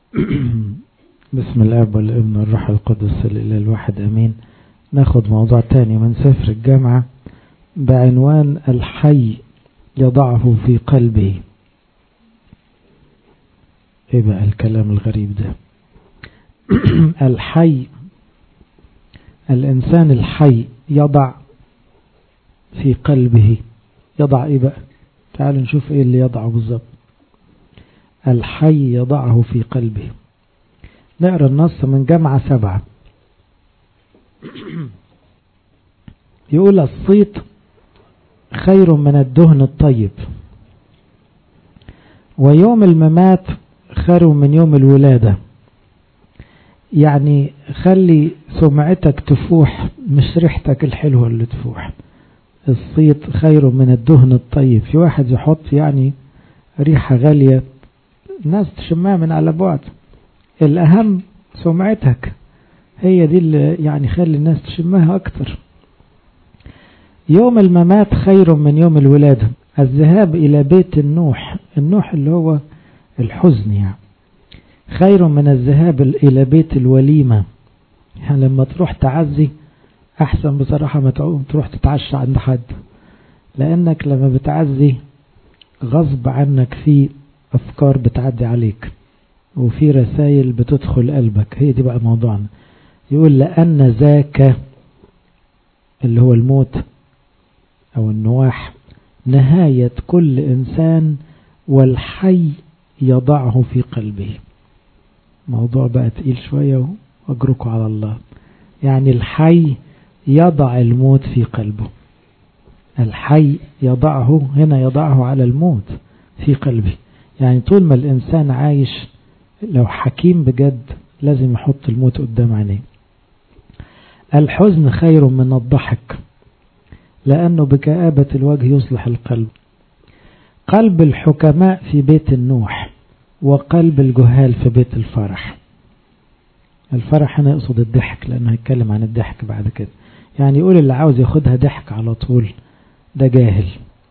بسم الله والابن والروح القدس الإله الواحد أمين. ناخد موضوع تاني من سفر الجامعة بعنوان الحي يضعه في قلبه. ايه بقى الكلام الغريب ده؟ الحي، الإنسان الحي يضع في قلبه. يضع ايه بقى؟ تعالوا نشوف ايه اللي يضعه بالظبط. الحي يضعه في قلبه. نقرأ النص من جامعة 7. يقول الصيت خير من الدهن الطيب، ويوم الممات خير من يوم الولادة. يعني خلي سمعتك تفوح، مش ريحتك الحلوة اللي تفوح. الصيت خير من الدهن الطيب. في واحد يحط يعني ريحة غالية الناس تشمها من على بعد. الأهم سمعتك، هي دي اللي يعني خلي الناس تشمها أكتر. يوم الممات خير من يوم الولادة. الذهاب إلى بيت النوح اللي هو الحزن يعني، خير من الذهاب إلى بيت الوليمة. يعني لما تروح تعزي أحسن بصراحة ما تروح تتعشى عند حد، لأنك لما بتعزي غصب عنك في أفكار بتعدي عليك وفي رسائل بتدخل قلبك. هي دي بقى موضوعنا. يقول لأن ذاك اللي هو الموت أو النواح نهاية كل إنسان، والحي يضعه في قلبه. موضوع بقى تقيل شوية وأجركوا على الله. يعني الحي يضع الموت في قلبه. الحي يضعه هنا، يضعه على الموت في قلبه. يعني طول ما الإنسان عايش لو حكيم بجد لازم يحط الموت قدام عينيه. الحزن خير من الضحك، لأنه بكآبة الوجه يصلح القلب. قلب الحكماء في بيت النوح، وقلب الجهال في بيت الفرح. الفرح هنا يقصد الضحك، لأنه هيتكلم عن الضحك بعد كده. يعني يقول اللي عاوز ياخدها ضحك على طول ده جاهل،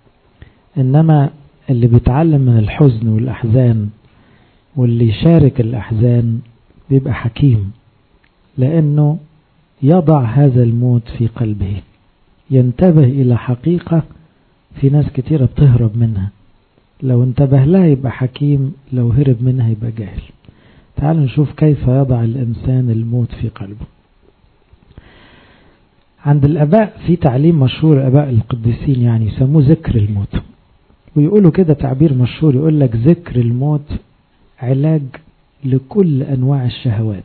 إنما اللي بيتعلم من الحزن والأحزان واللي يشارك الأحزان بيبقى حكيم، لأنه يضع هذا الموت في قلبه. ينتبه إلى حقيقة في ناس كتيرة بتهرب منها، لو انتبه لها يبقى حكيم، لو هرب منها يبقى جاهل. تعالوا نشوف كيف يضع الإنسان الموت في قلبه. عند الآباء في تعليم مشهور، آباء القديسين يعني يسموه ذكر الموت، ويقولوا كده تعبير مشهور، يقول لك ذكر الموت علاج لكل أنواع الشهوات.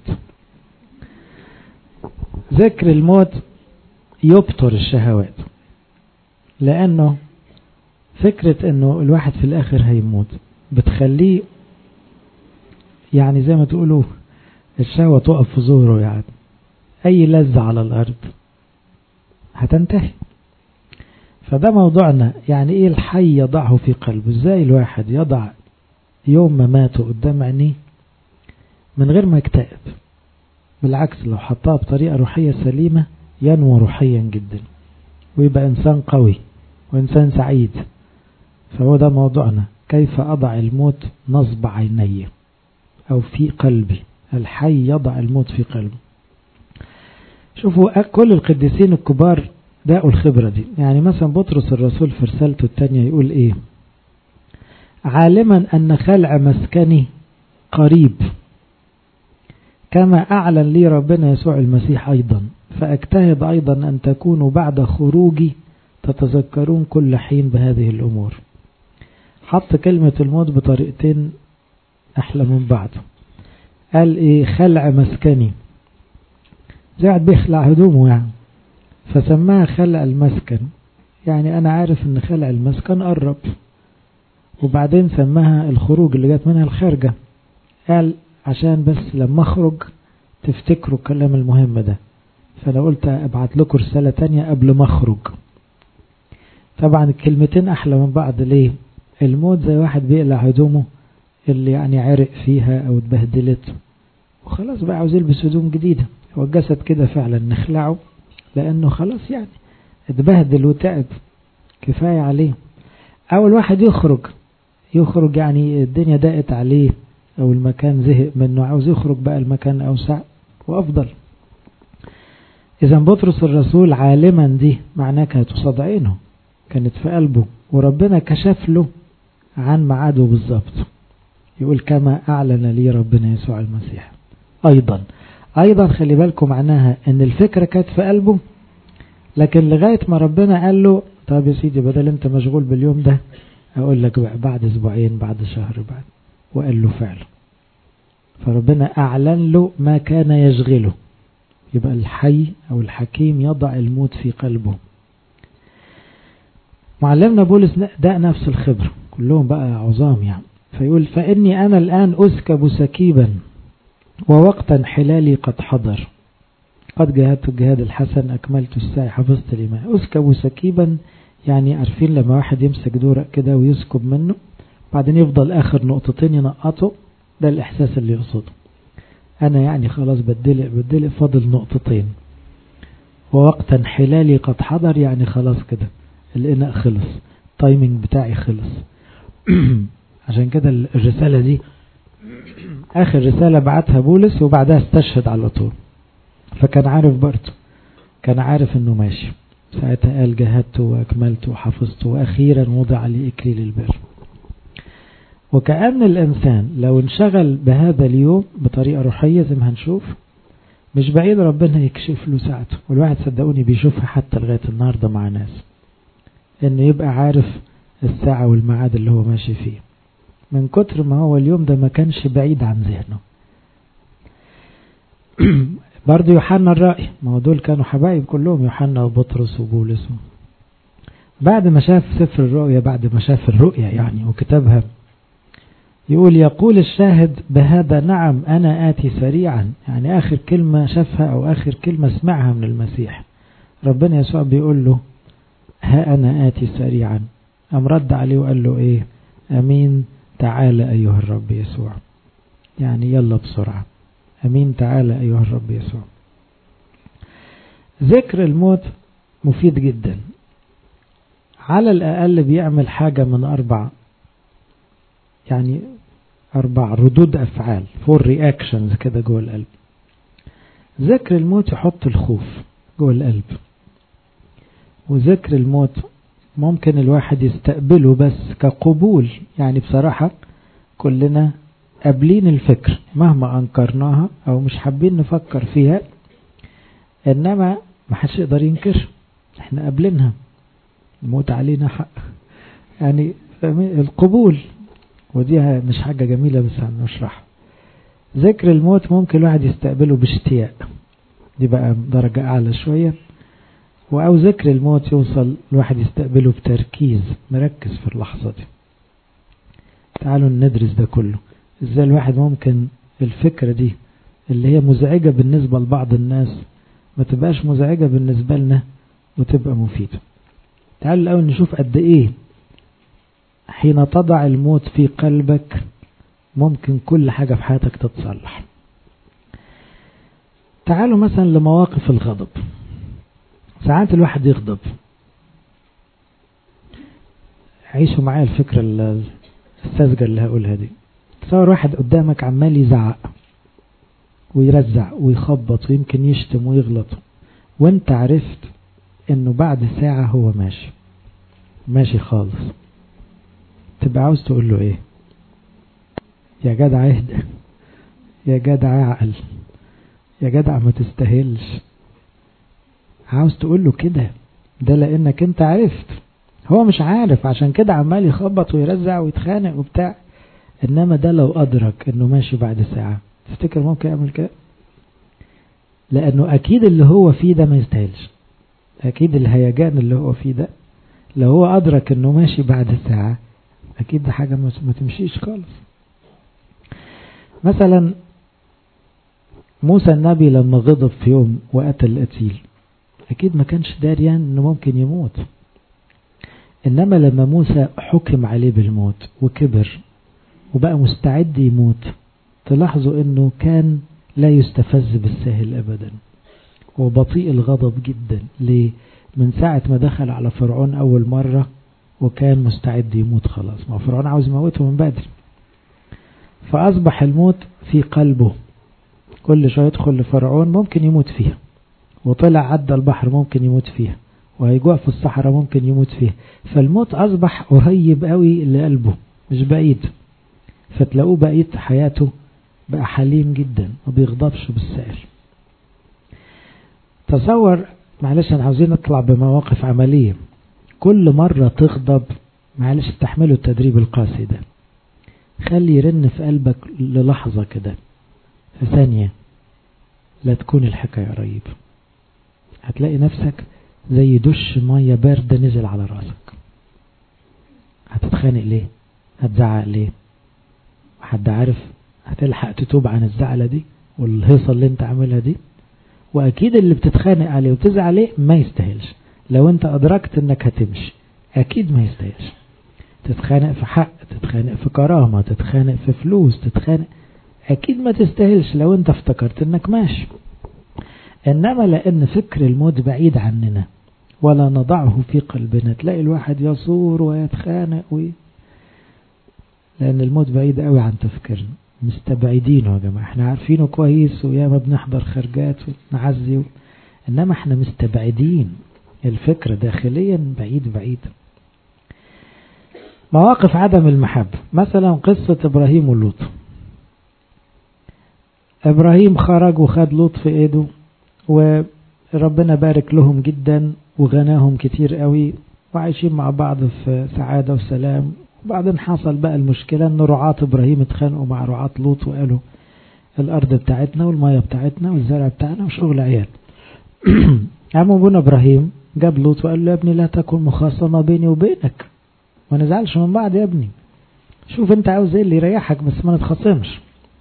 ذكر الموت يبطر الشهوات، لأنه فكرة أنه الواحد في الآخر هيموت بتخليه يعني زي ما تقولوا الشهوة تقف في ظهره. يعني أي لذة على الأرض هتنتهي. فده موضوعنا. يعني إيه الحي يضعه في قلبه؟ إزاي الواحد يضع يوم ما ماته قدام عينيه من غير ما يكتئب؟ بالعكس، لو حطها بطريقة روحية سليمة ينمو روحيا جدا ويبقى إنسان قوي وإنسان سعيد. فهو ده موضوعنا، كيف أضع الموت نصب عيني أو في قلبي. الحي يضع الموت في قلبه. شوفوا كل القديسين الكبار داقوا الخبرة دي. يعني مثلا بطرس الرسول في رسالته الثانية يقول إيه؟ عالما أن خلع مسكني قريب، كما أعلن لي ربنا يسوع المسيح أيضا، فأجتهد أيضا أن تكونوا بعد خروجي تتذكرون كل حين بهذه الأمور. حط كلمة الموت بطريقتين أحلى من بعض. قال إيه؟ خلع مسكني، زي واحد بيخلع هدومه يعني، فسماها خلع المسكن. يعني أنا عارف أن خلع المسكن قرب. وبعدين سماها الخروج اللي جات منها الخارجة. قال عشان بس لما أخرج تفتكروا الكلام المهم ده. فلو قلت أبعت لكم رسالة تانية قبل ما أخرج. طبعا الكلمتين أحلى من بعض. ليه؟ الموت زي واحد بيقلع هدومه اللي يعني عرق فيها أو اتبهدلت وخلاص بقى عاوز يلبس هدوم جديدة. هو الجسد كده فعلا نخلعه لأنه خلاص يعني اتبهدل وتعب كفاية عليه. أول واحد يخرج يعني الدنيا ضاقت عليه، أو المكان زهق منه عاوز يخرج بقى المكان أوسع وأفضل. إذا بطرس الرسول عالما دي معناه كانت قصاد عينه، كانت في قلبه، وربنا كشف له عن ميعاده بالظبط. يقول كما أعلن لي ربنا يسوع المسيح. أيضا خلي بالكم معناها أن الفكرة كانت في قلبه، لكن لغاية ما ربنا قال له طب يا سيدي بدل أنت مشغول باليوم ده أقول لك بقى بعد أسبوعين بعد شهر بعد، وقال له فعلا. فربنا أعلن له ما كان يشغله. يبقى الحي أو الحكيم يضع الموت في قلبه. معلمنا بولس ده نفس الخبر، كلهم بقى عظام يعني. فيقول فإني أنا الآن أسكب سكيبا ووقتا حلالي قد حضر، قد جاهدت الجهاد الحسن أكملت السعي حفظت الإيمان. أسكب سكيبا يعني عارفين لما واحد يمسك دورق كده ويسكب منه بعدين يفضل آخر نقطتين ينقطه، ده الإحساس اللي يقصده. أنا يعني خلاص بدلق فاضل نقطتين. ووقتا حلالي قد حضر يعني خلاص كده الإناء خلص، التايمينج بتاعي خلص. عشان كده الرسالة دي آخر رسالة بعتها بولس وبعدها استشهد على طول. فكان عارف برضه، كان عارف انه ماشي. ساعتها قال جاهدت واكملت وحفظت واخيرا وضع لي اكليل البر. وكأن الانسان لو انشغل بهذا اليوم بطريقة روحية زي ما هنشوف مش بعيد ربنا يكشف له ساعته. والواحد صدقوني بيشوفها حتى لغاية النهاردة مع ناس، انه يبقى عارف الساعة والميعاد اللي هو ماشي فيه من كتر ما هو اليوم ده ما كانش بعيد عن ذهنه. برضه يوحنا الرائي، ما هو دول كانوا حبايب كلهم، يوحنا وبطرس وبولس. بعد ما شاف سفر الرؤيا، بعد ما شاف الرؤيا يعني وكتبها، يقول الشاهد بهذا نعم أنا آتي سريعا. يعني آخر كلمة شافها أو آخر كلمة سمعها من المسيح ربنا يسوع بيقول له ها أنا آتي سريعا. أم رد عليه وقال له إيه؟ أمين تعال أيها الرب يسوع. يعني يلا بسرعة، أمين تعالى أيها الرب يسوع. ذكر الموت مفيد جدا، على الأقل بيعمل حاجة من 4 ردود أفعال، 4 reactions كده جوه القلب. ذكر الموت يحط الخوف جوه القلب، وذكر الموت ممكن الواحد يستقبله بس كقبول. يعني بصراحة كلنا قابلين الفكر مهما أنكرناها أو مش حابين نفكر فيها، إنما ما حدش يقدر ينكر، احنا قابلينها، الموت علينا حق. يعني القبول، ودي مش حاجة جميلة بس هنشرح. ذكر الموت ممكن الواحد يستقبله باشتياق، دي بقى درجة أعلى شوية. أو ذكر الموت يوصل الواحد يستقبله بتركيز، مركز في اللحظة دي. تعالوا ندرس ده كله، ازاي الواحد ممكن الفكرة دي اللي هي مزعجة بالنسبة لبعض الناس ما تبقاش مزعجة بالنسبة لنا وتبقى مفيدة. تعالوا الأول نشوف قد ايه حين تضع الموت في قلبك ممكن كل حاجة في حياتك تتصلح. تعالوا مثلا لمواقف الغضب. ساعات الواحد يغضب، عيشوا معايا الفكرة الساذجة اللي هقولها دي. تصور واحد قدامك عمال يزعق ويرزع ويخبط ويمكن يشتم ويغلط، وانت عرفت انه بعد ساعة هو ماشي خالص. تبقى عاوز تقول له ايه؟ يا جدع اهدى، يا جدع عقل، يا جدع ما تستاهلش. عاوز تقول له كده، ده لانك انت عرفت. هو مش عارف عشان كده عمال يخبط ويرزع ويتخانق وبتاع. انما ده لو ادرك انه ماشي بعد ساعة، تفتكر ممكن يعمل كده؟ لانه اكيد اللي هو فيه ده ما يستاهلش. اكيد الهيجان اللي هو فيه ده لو هو ادرك انه ماشي بعد ساعة اكيد ده حاجة ما تمشيش خالص. مثلا موسى النبي لما غضب في يوم وقتل القتيل اكيد ما كانش داريان انه ممكن يموت. انما لما موسى حكم عليه بالموت وكبر وبقى مستعد يموت، تلاحظوا انه كان لا يستفز بالسهل ابدا وبطيء الغضب جدا. ليه؟ من ساعة ما دخل على فرعون اول مرة وكان مستعد يموت خلاص، ما فرعون عاوز يموته من بدري. فأصبح الموت في قلبه، كل شوية يدخل لفرعون ممكن يموت فيها، وطلع عدى البحر ممكن يموت فيها، وهيجوع في الصحراء ممكن يموت فيها. فالموت أصبح قريب قوي لقلبه مش بعيد. فتلاقوه بقية حياته بقى حليم جدا وبيغضبش بالسائل. تصور، معلش احنا عاوزين نطلع بمواقف عملية، كل مرة تغضب معلش استحملوا التدريب القاسي ده، خلي يرن في قلبك للحظة كده، في ثانية لا تكون الحكاية قريبة، هتلاقي نفسك زي دش مية باردة نزل على راسك. هتتخانق ليه؟ هتزعق ليه؟ وحد عارف هتلحق تتوب عن الزعلة دي والهيصة اللي انت عاملها دي؟ واكيد اللي بتتخانق عليه وتزعل عليه ما يستاهلش، لو انت ادركت انك هتمشي اكيد ما يستاهلش. تتخانق في حق، تتخانق في كرامة، تتخانق في فلوس، تتخانق اكيد ما تستاهلش لو انت افتكرت انك ماشي. انما لان فكر الموت بعيد عننا ولا نضعه في قلبنا، تلاقي الواحد يصور ويتخانق لان الموت بعيد قوي عن تفكيرنا، مستبعدينه يا جماعة. احنا عارفينه كويس وياما بنحضر خرجات ونعزي انما احنا مستبعدين الفكرة داخليا بعيد بعيد. مواقف عدم المحبة، مثلا قصة ابراهيم ولوط. ابراهيم خرج وخد لوط في ايده وربنا بارك لهم جدا وغناهم كتير قوي وعايشين مع بعض في سعادة وسلام. وبعدين حصل بقى المشكلة ان رعاة ابراهيم اتخانقوا مع رعاة لوط وقالوا الارض بتاعتنا والمية بتاعتنا والزرع بتاعنا وشغل عيال. عم ابونا ابراهيم جاب لوط وقال له يا ابني لا تكن مخاصمة بيني وبينك، ما نزعلش من بعض يا ابني، شوف انت عاوز ايه اللي يريحك بس ما نتخاصمش.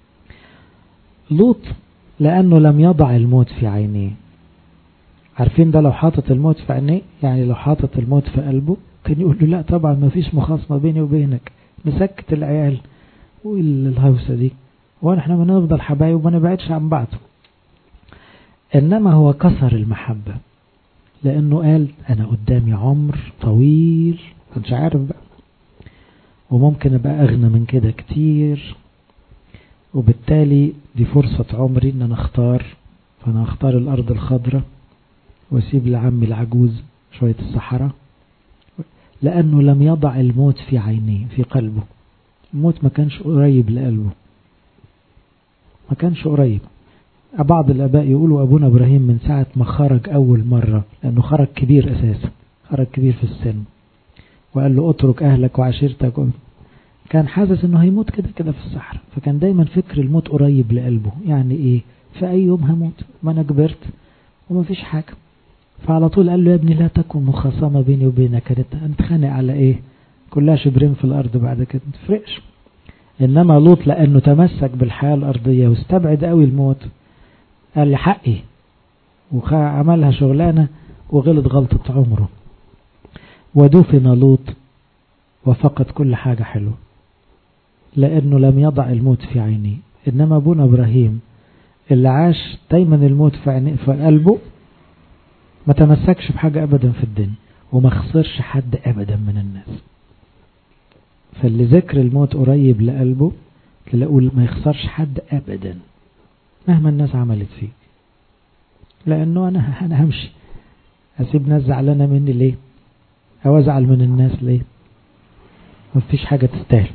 لوط لانه لم يضع الموت في عينيه. عارفين ده لو حاطط الموت في عينيه، يعني لو حاطط الموت في قلبه كان يقول له لا طبعا ما فيش مخاصمة بيني وبينك، نسكت العيال والهوسة دي ونحن ما نفضل حبايب وما نبعدش عن بعض. انما هو كسر المحبة لانه قال انا قدامي عمر طويل، كنتش عارف بقى، وممكن ابقى اغنى من كده كتير، وبالتالي دي فرصة عمري ان انا اختار، فانا اختار الارض الخضراء واسيب لعمي العجوز شوية الصحراء. لانه لم يضع الموت في عينيه في قلبه، الموت ما كانش قريب لقلبه، ما كانش قريب. بعض الاباء يقولوا ابونا ابراهيم من ساعة ما خرج اول مرة، لانه خرج كبير اساسا، خرج كبير في السن وقال له اترك اهلك وعشيرتك، كان حاسس انه هيموت كده كده في الصحراء، فكان دايما فكر الموت قريب لقلبه. يعني ايه؟ في اي يوم هموت، ما انا كبرت وما فيش حاجة. فعلى طول قال له يا ابني لا تكن مخاصمة بيني وبينك، هنتخانق على ايه؟ كلها شبرين في الارض بعد كده ما تفرقش. انما لوط لانه تمسك بالحياة الارضية واستبعد قوي الموت، قال لي حقي، وعملها شغلانة وغلط غلطة عمره. ودفن لوط وفقد كل حاجة حلوة لأنه لم يضع الموت في عينيه. إنما أبونا إبراهيم اللي عاش دايما الموت في قلبه، ما تمسكش بحاجة أبدا في الدنيا وما خسرش حد أبدا من الناس. فاللي ذكر الموت قريب لقلبه تلاقوا ما يخسرش حد أبدا مهما الناس عملت فيه، لأنه أنا همشي، أسيب ناس زعلانة مني ليه؟ أو أزعل من الناس ليه؟ مفيش حاجة تستاهل.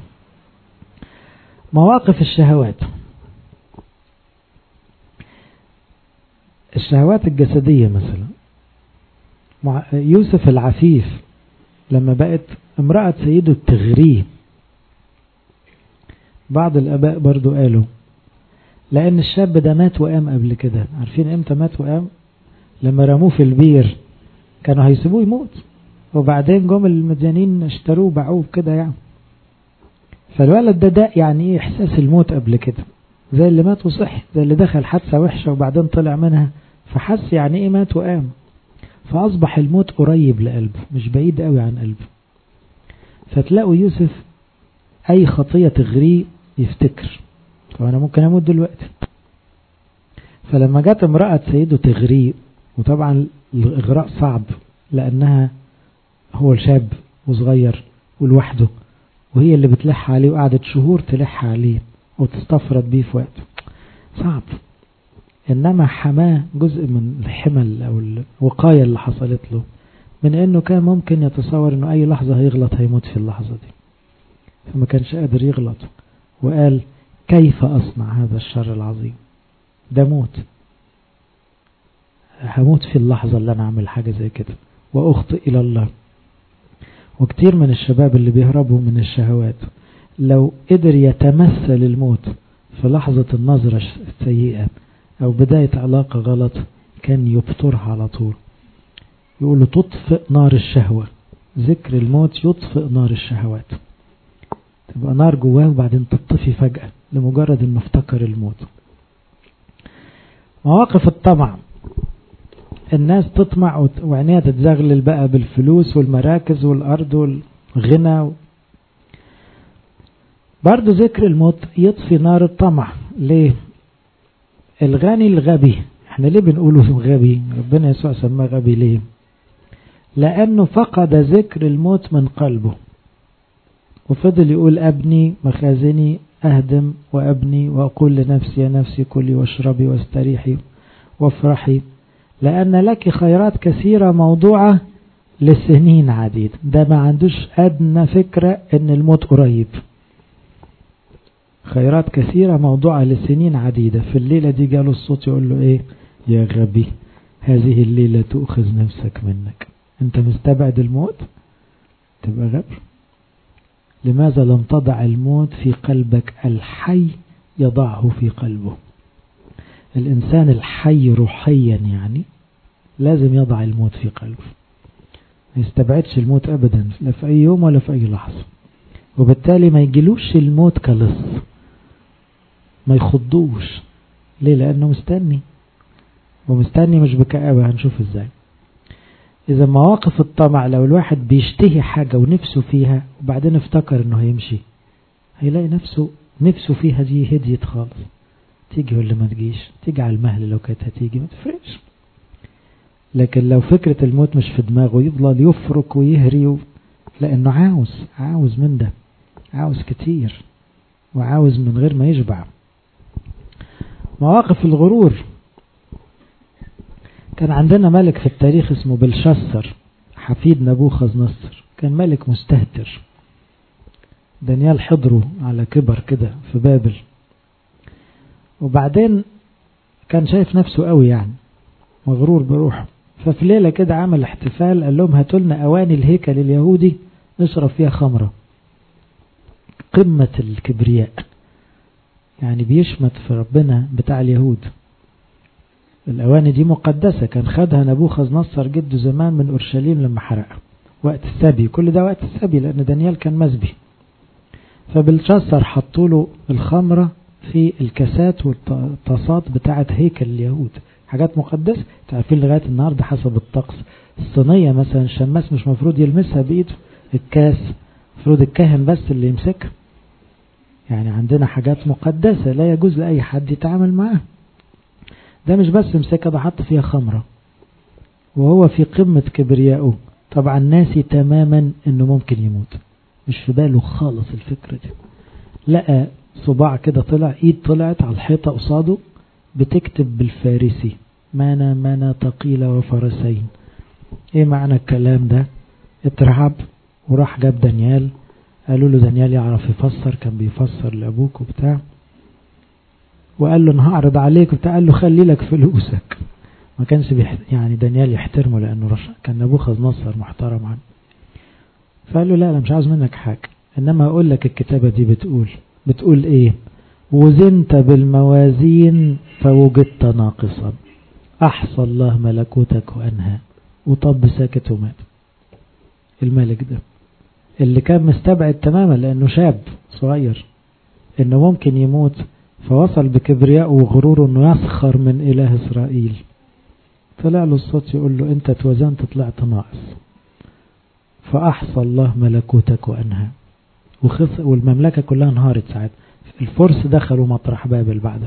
مواقف الشهوات، الشهوات الجسدية مثلا، يوسف العفيف لما بقت امرأة سيده تغريه، بعض الآباء برضو قالوا لأن الشاب ده مات وقام قبل كده. عارفين امتى مات وقام؟ لما رموه في البير كانوا هيسيبوه يموت، وبعدين جم المديانين اشتروه باعوه كده يعني. فالولد ده يعني ايه احساس الموت قبل كده، زي اللي مات وصحي، زي اللي دخل حادثة وحشة وبعدين طلع منها فحس يعني ايه مات وقام. فأصبح الموت قريب لقلبه مش بعيد قوي عن قلبه. فتلاقوا يوسف أي خطية تغريه يفتكر فأنا ممكن أموت دلوقتي. فلما جت امرأة سيده تغريه، وطبعا الإغراء صعب لأنها هو الشاب وصغير ولوحده، وهي اللي بتلح عليه وقعدت شهور تلح عليه وتستفرد بيه في وقته، صعب. إنما حماه جزء من الحمل أو الوقاية اللي حصلت له من إنه كان ممكن يتصور إنه أي لحظة هيغلط هيموت في اللحظة دي، فما كانش قادر يغلط، وقال كيف أصنع هذا الشر العظيم؟ ده موت، هموت في اللحظة اللي أنا أعمل حاجة زي كده وأخطئ إلى الله. وكتير من الشباب اللي بيهربوا من الشهوات لو قدر يتمثل الموت في لحظة النظرة السيئة أو بداية علاقة غلط كان يبطرها على طول. يقولوا تطفئ نار الشهوة، ذكر الموت يطفئ نار الشهوات، تبقى نار جواه وبعدين تطفي فجأة لمجرد انه افتكر الموت. مواقف الطمع، الناس تطمع وعينيها تتزغلل بقى بالفلوس والمراكز والأرض والغنى. برضو ذكر الموت يطفي نار الطمع. ليه؟ الغني الغبي، احنا ليه بنقوله غبي؟ ربنا يسوع سماه غبي ليه؟ لأنه فقد ذكر الموت من قلبه، وفضل يقول أبني مخازني أهدم وأبني وأقول لنفسي يا نفسي كلي واشربي واستريحي وافرحي لأن لك خيرات كثيرة موضوعة لسنين عديد. ده ما عندوش أدنى فكرة أن الموت قريب. خيرات كثيرة موضوعة لسنين عديدة. في الليلة دي جاله الصوت يقول له إيه؟ يا غبي هذه الليلة تأخذ نفسك منك. أنت مستبعد الموت؟ تبقى غبي. لماذا لم تضع الموت في قلبك؟ الحي يضعه في قلبه. الإنسان الحي روحيا يعني لازم يضع الموت في قلبه، ما يستبعدش الموت أبدا لا في أي يوم ولا في أي لحظة، وبالتالي ما يجيلوش الموت كلص، ما يخضوش. ليه؟ لأنه مستني، ومستني مش بكآبة. هنشوف ازاي. إذا مواقف الطمع، لو الواحد بيشتهي حاجة ونفسه فيها وبعدين افتكر انه هيمشي، هيلاقي نفسه فيها دي هديت خالص، تيجي ولا ما تجيش، تيجي على المهل لو كانت هتيجي ما تفرقش. لكن لو فكرة الموت مش في دماغه يفضل يفرك ويهري لأنه عاوز من ده، عاوز كتير وعاوز من غير ما يشبع. مواقف الغرور. كان عندنا ملك في التاريخ اسمه بلشسر حفيد نبوخذ نصر، كان ملك مستهتر. دانيال حضره على كبر كده في بابل، وبعدين كان شايف نفسه قوي يعني مغرور بروحه. ففي ليلة كده عمل احتفال، قال لهم هاتوا لنا أواني الهيكل اليهودي نشرب فيها خمرة. قمة الكبرياء، يعني بيشمت في ربنا بتاع اليهود. الأواني دي مقدسة، كان خدها نبوخذ نصر جده زمان من أورشليم لما حرقها وقت السبي. كل ده وقت السبي لأن دانيال كان مسبي. فبلشسر حطوا له الخمرة في الكاسات والطاسات بتاعة هيكل اليهود، حاجات مقدسة. تعرفين لغاية النهاردة حسب الطقس الصينية مثلا الشماس مش مفروض يلمسها بإيده، الكاس مفروض الكاهن بس اللي يمسكها. يعني عندنا حاجات مقدسة لا يجوز لأي حد يتعامل معها. ده مش بس مسكها، ده حط فيها خمرة وهو في قمة كبريائه. طبعا ناسي تماما انه ممكن يموت، مش في باله خالص الفكرة دي. لقى صباع كده طلع، ايد طلعت على الحيطة قصاده بتكتب بالفارسي مانا ثقيلة وفرسين. ايه معنى الكلام ده؟ اترعب وراح جاب دانيال. قالوا له دانيال يعرف يفسر، كان بيفسر لأبوك وبتاع، وقال له انا هعرض عليك وبتاع. قال له خلي لك فلوسك. ما كانش يعني دانيال يحترمه لأنه كان نبوخذ نصر محترم عنه. فقال له لا انا مش عاوز منك حاجة، انما اقول لك الكتابة دي بتقول ايه؟ وزنت بالموازين فوجدت ناقصا، احصى الله ملكوتك وانهى. وطب ساكت ومات. الملك ده اللي كان مستبعد تماما لانه شاب صغير انه ممكن يموت، فوصل بكبرياء وغروره انه يسخر من اله اسرائيل. طلع له الصوت يقول له انت توزنت طلعت ناقص، فاحصى الله ملكوتك وانهى. والمملكة كلها انهارت ساعتها. الفرس دخلوا مطرح بابل بعدها.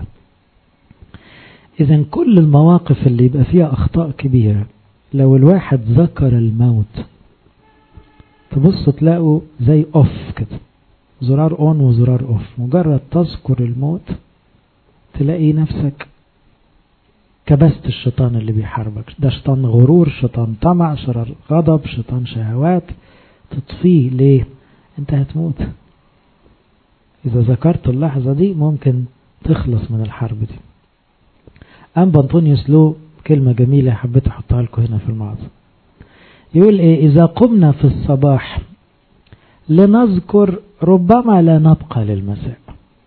اذا كل المواقف اللي يبقى فيها اخطاء كبيرة لو الواحد ذكر الموت تبص تلاقوا زي اوف كده، زرار اون وزرار اوف. مجرد تذكر الموت تلاقي نفسك كبست الشيطان اللي بيحاربك. ده شيطان غرور، شيطان طمع، شرار غضب، شيطان شهوات. تطفيه ليه؟ انت هتموت. اذا ذكرت اللحظة دي ممكن تخلص من الحرب دي. أنبا أنطونيوس له كلمة جميلة حبيت أحطها لكم هنا في المعظم. يقول إيه؟ إذا قمنا في الصباح لنذكر ربما لا نبقى للمساء،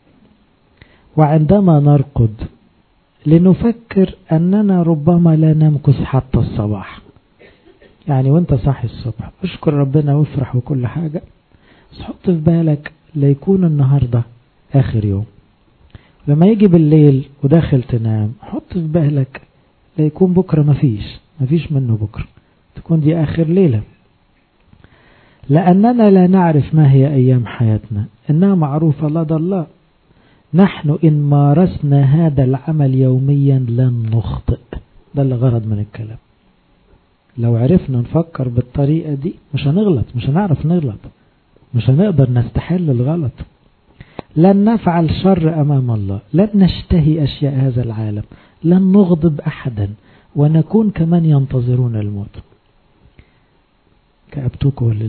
وعندما نرقد لنفكر أننا ربما لا نمكث حتى الصباح. يعني وانت صاحي الصبح اشكر ربنا وافرح وكل حاجة، بس حط في بالك ليكون النهاردة آخر يوم. لما يجي بالليل وداخل تنام حط في بالك ليكون بكرة مفيش منه بكرة، تكون دي آخر ليلة. لأننا لا نعرف ما هي أيام حياتنا، إنها معروفة لدى الله. نحن إن مارسنا هذا العمل يوميا لن نخطئ. ده اللي غرض من الكلام. لو عرفنا نفكر بالطريقة دي مش هنغلط، مش هنعرف نغلط، مش هنقدر نستحل الغلط. لن نفعل شر أمام الله، لن نشتهي أشياء هذا العالم، لن نغضب أحدا، ونكون كمان ينتظرون الموت. كأبتوك ولا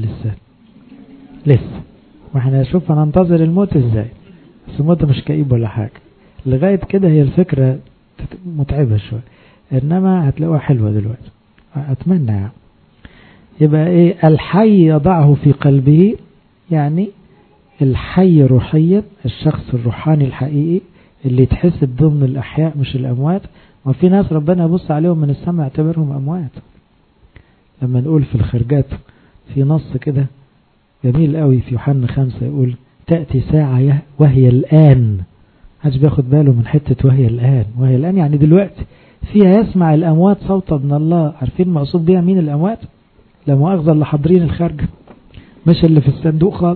لسه واحنا نشوف هننتظر الموت ازاي، بس الموت مش كئيب ولا حاجة. لغاية كده هي الفكرة متعبة شوية، انما هتلاقوها حلوة دلوقتي اتمنى. يعني يبقى ايه؟ الحي يضعه في قلبه، يعني الحي روحيا، الشخص الروحاني الحقيقي اللي يتحسب ضمن الأحياء مش الأموات. وفي ناس ربنا يبص عليهم من السماء يعتبرهم أموات. لما نقول في الخرجات في نص كده جميل قوي في يوحنا 5 يقول تأتي ساعة وهي الآن. محدش بياخد باله من حتة وهي الآن يعني دلوقتي فيها يسمع الأموات صوت ابن الله. عارفين مقصود بيها مين الأموات؟ لا مؤاخذة اللي حاضرين الخارج، مش اللي في الصندوق خالص،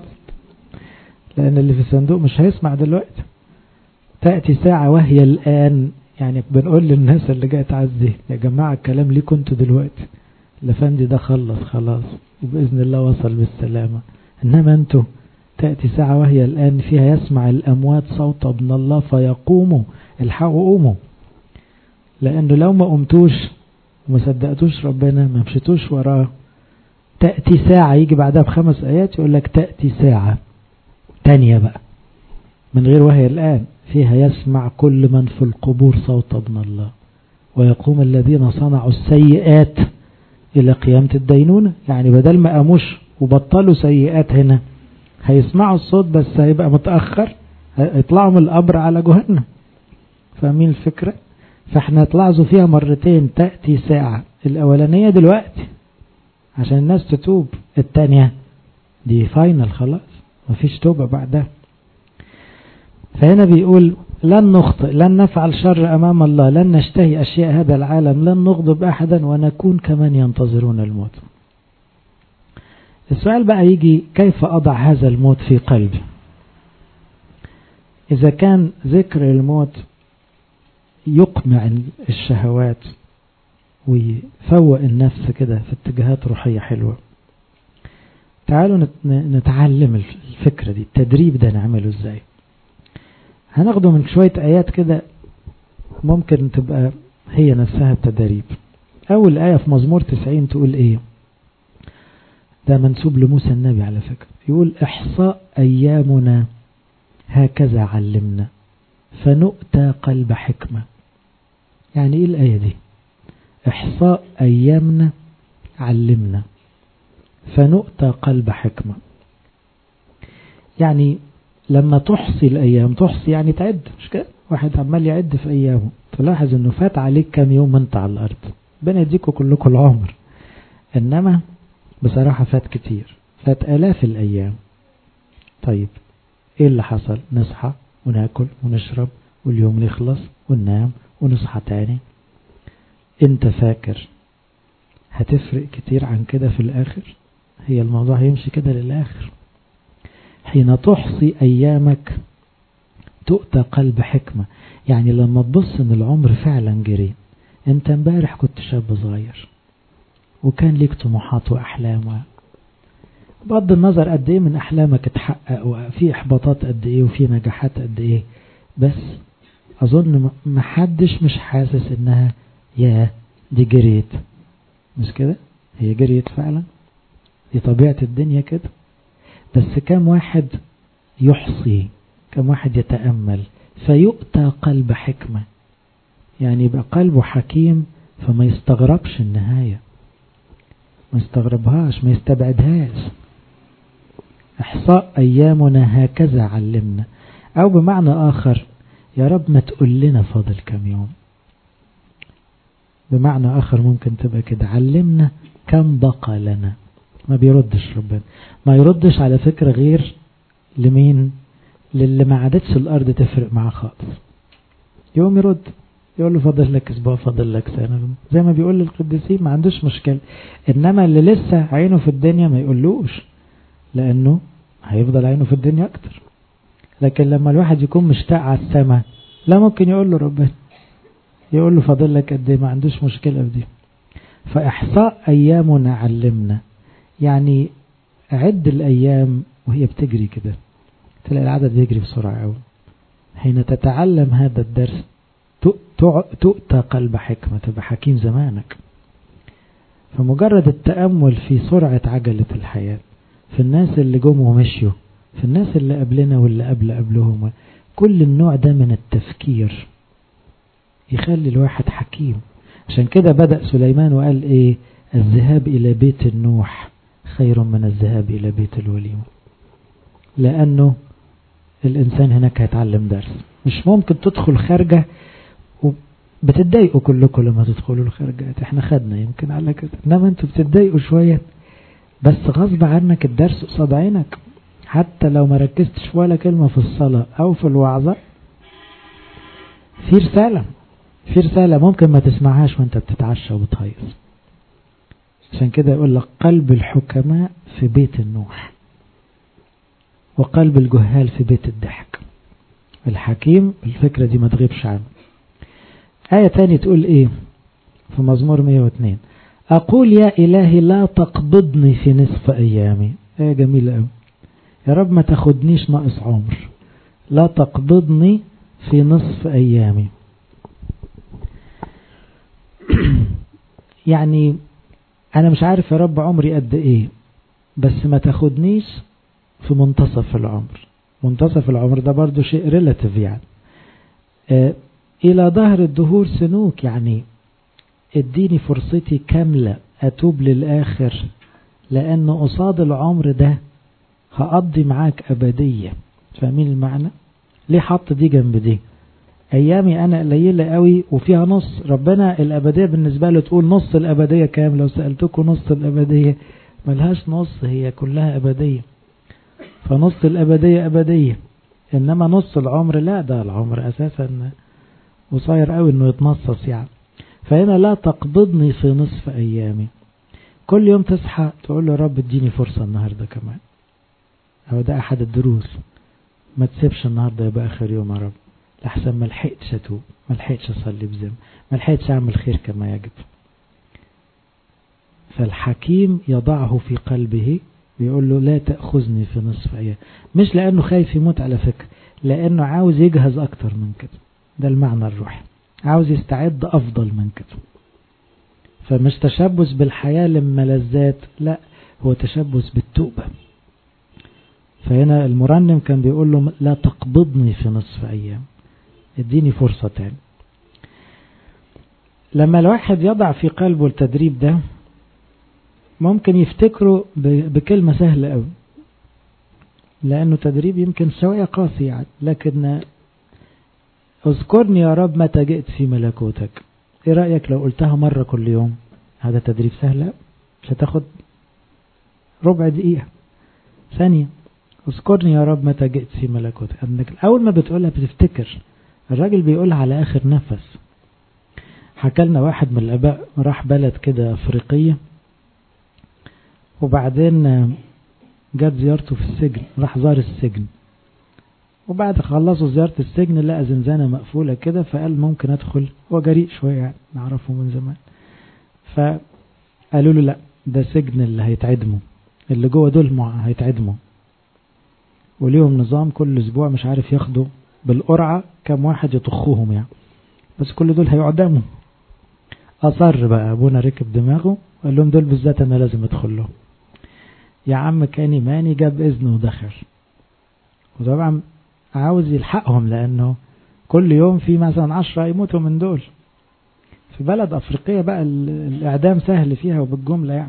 لأن اللي في الصندوق مش هيسمع دلوقتي. تأتي ساعة وهي الآن، يعني بنقول للناس اللي جاء تعزي يا جماعة الكلام ليه كنتوا دلوقتي، الأفندي ده خلاص وبإذن الله وصل بالسلامة. إنما أنتوا تأتي ساعة وهي الآن فيها يسمع الأموات صوت ابن الله فيقوموا. الحقوا قوموا، لأنه لو ما قمتوش وما صدقتوش ربنا ما مشيتوش وراه تأتي ساعة يجي بعدها ب5 آيات يقول لك تأتي ساعة تانية بقى من غير وهي الآن فيها يسمع كل من في القبور صوت ابن الله ويقوم الذين صنعوا السيئات إلى قيامة الدينونة. يعني بدل ما قاموش وبطلوا سيئات هنا هيسمعوا الصوت بس هيبقى متأخر، هيطلعوا من القبر على جهنم. فاهمين الفكرة؟ فاحنا تلاحظوا فيها مرتين تأتي ساعة. الأولانية دلوقتي عشان الناس تتوب، التانية دي فاينل خلاص مفيش توبة بعدها. فهنا بيقول لن نخطئ، لن نفعل شر أمام الله، لن نشتهي أشياء هذا العالم، لن نغضب أحدا، ونكون كمن ينتظرون الموت. السؤال بقى يجي كيف أضع هذا الموت في قلبي؟ إذا كان ذكر الموت يقمع الشهوات ويفوق النفس كده في اتجاهات روحية حلوة، تعالوا نتعلم الفكرة دي، التدريب ده نعمله ازاي. هناخده من شوية آيات كده ممكن تبقى هي نفسها التدريب. أول آية في مزمور 90 تقول إيه؟ ده منسوب لموسى النبي على فكرة. يقول إحصاء أيامنا هكذا علمنا فنؤتى قلب حكمة. يعني إيه الآية دي؟ إحصاء أيامنا علمنا فنؤتى قلب حكمة. يعني لما تحصي الأيام، تحصي يعني تعد، مش كده؟ واحد عمال يعد في أيامه تلاحظ أنه فات عليك كم يوم أنت على الأرض، ربنا يديكوا كلكم العمر، إنما بصراحة فات كتير، فات آلاف الأيام. طيب إيه اللي حصل؟ نصحى وناكل ونشرب واليوم يخلص وننام ونصحى تاني. أنت فاكر هتفرق كتير عن كده في الآخر؟ هي الموضوع هيمشي كده للآخر. حين تحصي أيامك تؤتى قلب حكمة. يعني لما تبص ان العمر فعلا جري، انت امبارح كنت شاب صغير وكان ليك طموحات وأحلام بغض النظر قد ايه من احلامك اتحقق وفي احباطات قد ايه وفي نجاحات قد ايه، بس اظن محدش مش حاسس انها يا دي جريت. مش كده؟ هي جريت فعلا، دي طبيعة الدنيا كده. بس كم واحد يحصي، كم واحد يتأمل فيؤتى قلب حكمة، يعني يبقى قلبه حكيم فما يستغربش النهاية، ما يستغربهاش، ما يستبعدهاش. احصاء ايامنا هكذا علمنا، او بمعنى اخر يا رب ما تقول لنا فاضل كم يوم. بمعنى اخر ممكن تبقى كده، علمنا كم بقى لنا. ما بيردش ربنا، ما يردش على فكرة غير لمين؟ للي ما عادتش الارض تفرق معاه خالص. يوم يرد يقول له فاضل لك اسبوع، فاضل لك سنة، زي ما بيقول للقديسين، ما عندوش مشكلة. انما اللي لسه عينه في الدنيا ما يقولوش، لانه هيفضل عينه في الدنيا اكتر. لكن لما الواحد يكون مشتاق على السماء، لا ممكن يقول له ربنا، يقول له فاضل لك قد ايه، ما عندوش مشكلة في دي. فاحصاء ايامنا علمنا، يعني عد الايام وهي بتجري كده، تلاقي العدد بيجري بسرعة قوي. حين تتعلم هذا الدرس تؤتى قلب حكمة، تبقى حكيم زمانك. فمجرد التأمل في سرعة عجلة الحياة، في الناس اللي جم ومشيوا، في الناس اللي قبلنا واللي قبلهم، كل النوع ده من التفكير يخلي الواحد حكيم. عشان كده بدأ سليمان وقال ايه؟ الذهاب الى بيت النوح خير من الذهاب الى بيت الوليمة. لانه الانسان هناك هيتعلم درس. مش ممكن تدخل خارجة بتتضايقوا كلكم لما تدخلوا الخارجات، احنا خدنا يمكن على كده، انما انتوا بتتضايقوا شوية، بس غصب عنك الدرس قصاد عينك. حتى لو ما ركزتش ولا كلمة في الصلاة او في الوعظة، في رسالة ممكن ما تسمعهاش وانت بتتعشى وبتهيص. عشان كده يقول لك قلب الحكماء في بيت النوح، وقلب الجهال في بيت الضحك. الحكيم الفكرة دي ما تغيبش عنه. آية تاني تقول ايه في مزمور 102؟ أقول يا إلهي لا تقبضني في نصف أيامي. آية جميلة قوي. يا رب ما تاخدنيش ناقص عمر، لا تقبضني في نصف أيامي. يعني أنا مش عارف يا رب عمري قد إيه، بس ما تاخدنيش في منتصف العمر. منتصف العمر ده برضو شيء ريلاتيف يعني. إلى ظهر الدهور سنوك، يعني اديني فرصتي كاملة أتوب للآخر، لأنه قصاد العمر ده هقضي معاك أبدية. فاهمين المعنى؟ ليه حط دي جنب دي؟ أيامي أنا قليلة قوي وفيها نص، ربنا الأبدية بالنسبة له تقول نص الأبدية كام؟ لو سألتكم نص الأبدية ملهاش نص، هي كلها أبدية. فنص الأبدية أبدية، إنما نص العمر لا، ده العمر أساسا قصير قوي إنه يتنصص يعني. فهنا لا تقبضني في نصف أيامي. كل يوم تصحى تقول له رب اديني فرصة النهاردة كمان. هو ده أحد الدروس، ما تسيبش النهاردة يبقى آخر يوم يا رب، لحسن ما لحقتش أتوب، ما لحقتش أصلي بذم، ما لحقتش أعمل خير كما يجب. فالحكيم يضعه في قلبه، بيقول له لا تأخذني في نصف أيام، مش لأنه خايف يموت على فكرة، لأنه عاوز يجهز أكتر من كده. ده المعنى الروحي، عاوز يستعد أفضل من كده. فمش تشبث بالحياة للملذات، لا، هو تشبث بالتوبة. فهنا المرنم كان بيقول له لا تقبضني في نصف أيام، اديني فرصة تاني. لما الواحد يضع في قلبه التدريب ده، ممكن يفتكره بكلمة سهلة قوي، لأنه تدريب يمكن شوية قاسي يعني، لكن اذكرني يا رب متى جئت في ملكوتك. ايه رأيك لو قلتها مرة كل يوم؟ هذا تدريب سهل، مش هتاخد ربع دقيقة، ثانية. اذكرني يا رب متى جئت في ملكوتك. انك اول ما بتقولها بتفتكر. الراجل بيقولها على اخر نفس. حكى لنا واحد من الاباء راح بلد كده افريقية، وبعدين جات زيارته في السجن، راح زار السجن، وبعد خلصوا زيارة السجن لقى زنزانة مقفولة كده، فقال ممكن ادخل. هو جريء شوية يعني، نعرفه من زمان. فقالوا له لا، ده سجن اللي هيتعدموا، اللي جوه دول هيتعدموا، وليهم نظام كل اسبوع مش عارف ياخدوا بالقرعة كم واحد يطخوهم يعني، بس كل دول هيعدموا. اصر بقى ابونا ركب دماغه وقال لهم دول بالذات انا لازم ادخل لهم. يا عم كان إيماني جاب إذنه ودخل، وطبعا عاوز يلحقهم لأنه كل يوم في مثلا 10 يموتوا من دول. في بلد أفريقية بقى الإعدام سهل فيها وبالجملة يعني.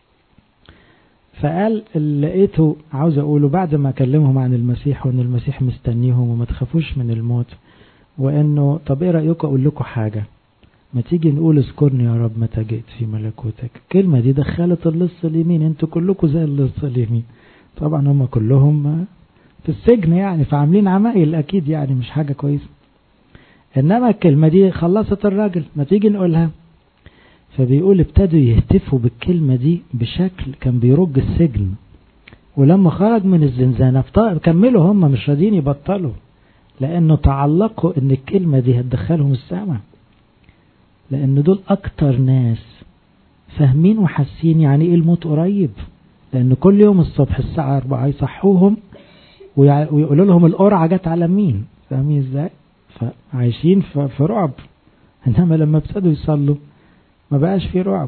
فقال اللي لقيته عاوز أقوله بعد ما أكلمهم عن المسيح وأن المسيح مستنيهم وما تخافوش من الموت، وأنه طب إيه رأيكم أقول لكم حاجة، ما تيجي نقول اذكرني يا رب متى جئت في ملكوتك. الكلمة دي دخلت اللص اليمين، انتوا كلكم زي اللص اليمين. طبعا هم كلهم في السجن يعني، فعاملين عمايل اكيد يعني مش حاجة كويسة، انما الكلمة دي خلصت الراجل، ما تيجي نقولها. فبيقول ابتدوا يهتفوا بالكلمة دي بشكل كان بيرج السجن، ولما خرج من الزنزانة كملوا هم مش راضيين يبطلوا، لانه تعلقوا ان الكلمة دي هتدخلهم السماء، لأن دول أكتر ناس فاهمين وحاسين يعني إيه الموت قريب، لأن كل يوم الصبح الساعة 4 يصحوهم ويقولوا لهم القرعة جت على مين، فاهمين إزاي؟ فعايشين في رعب. إنما لما ابتدوا يصلوا ما بقاش في رعب،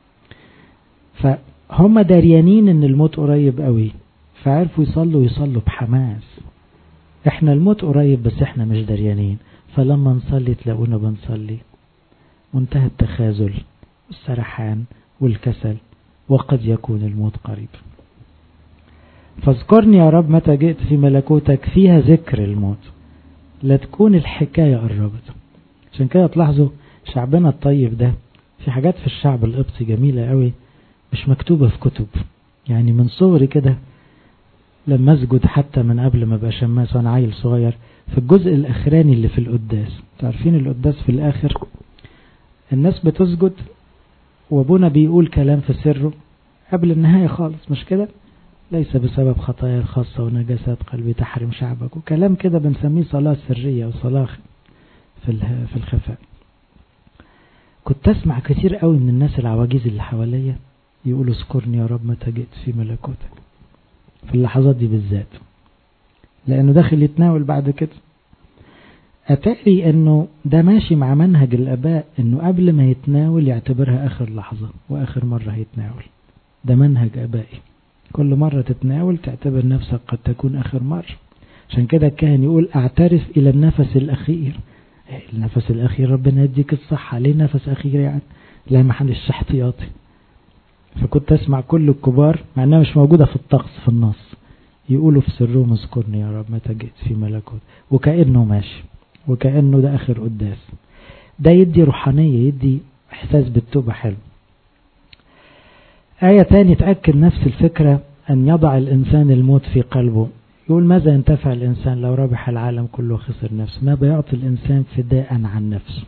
فهم داريانين إن الموت قريب قوي، فعرفوا يصلوا بحماس. إحنا الموت قريب بس إحنا مش داريانين، فلما نصلي تلاقونا بنصلي منتهى التخاذل والسرحان والكسل، وقد يكون الموت قريب. فاذكرني يا رب متى جئت في ملكوتك، فيها ذكر الموت، لا تكون الحكاية قربت. عشان كده تلاحظوا شعبنا الطيب ده في حاجات في الشعب القبطي جميلة قوي مش مكتوبة في كتب. يعني من صغري كده لما اسجد حتى من قبل ما ابقى شماس وانا عيل صغير، في الجزء الاخراني اللي في القداس، تعرفين القداس في الاخر الناس بتسجد وابونا بيقول كلام في سره قبل النهاية خالص، مش كده؟ ليس بسبب خطايا الخاصة ونجاسات قلبي تحرم شعبك، وكلام كده بنسميه صلاة سرية وصلاة في الخفاء. كنت اسمع كتير قوي من الناس العواجيز اللي حواليا يقولوا اذكرني يا رب متى جئت في ملكوتك، في اللحظات دي بالذات، لانه داخل يتناول بعد كده. أتاري أنه ده ماشي مع منهج الآباء، أنه قبل ما يتناول يعتبرها آخر لحظة وآخر مرة هيتناول. ده منهج آبائي، كل مرة تتناول تعتبر نفسك قد تكون آخر مرة. عشان كده الكاهن يقول اعترف إلى النفس الأخير. النفس الأخير ربنا يديك الصحة، ليه نفس أخير يعني؟ لا محلش احتياطي. فكنت أسمع كل الكبار مع أنها مش موجودة في الطقس في النص يقولوا في سرهم اذكرني يا رب متى جئت في ملكوت، وكأنه ماشي وكأنه ده آخر قداس. ده يدي روحانية، يدي إحساس بالتوبة حلو. آية تاني تأكد نفس الفكرة، أن يضع الإنسان الموت في قلبه. يقول ماذا ينتفع الإنسان لو ربح العالم كله وخسر نفسه؟ ما بيعطي الإنسان فداء عن نفسه.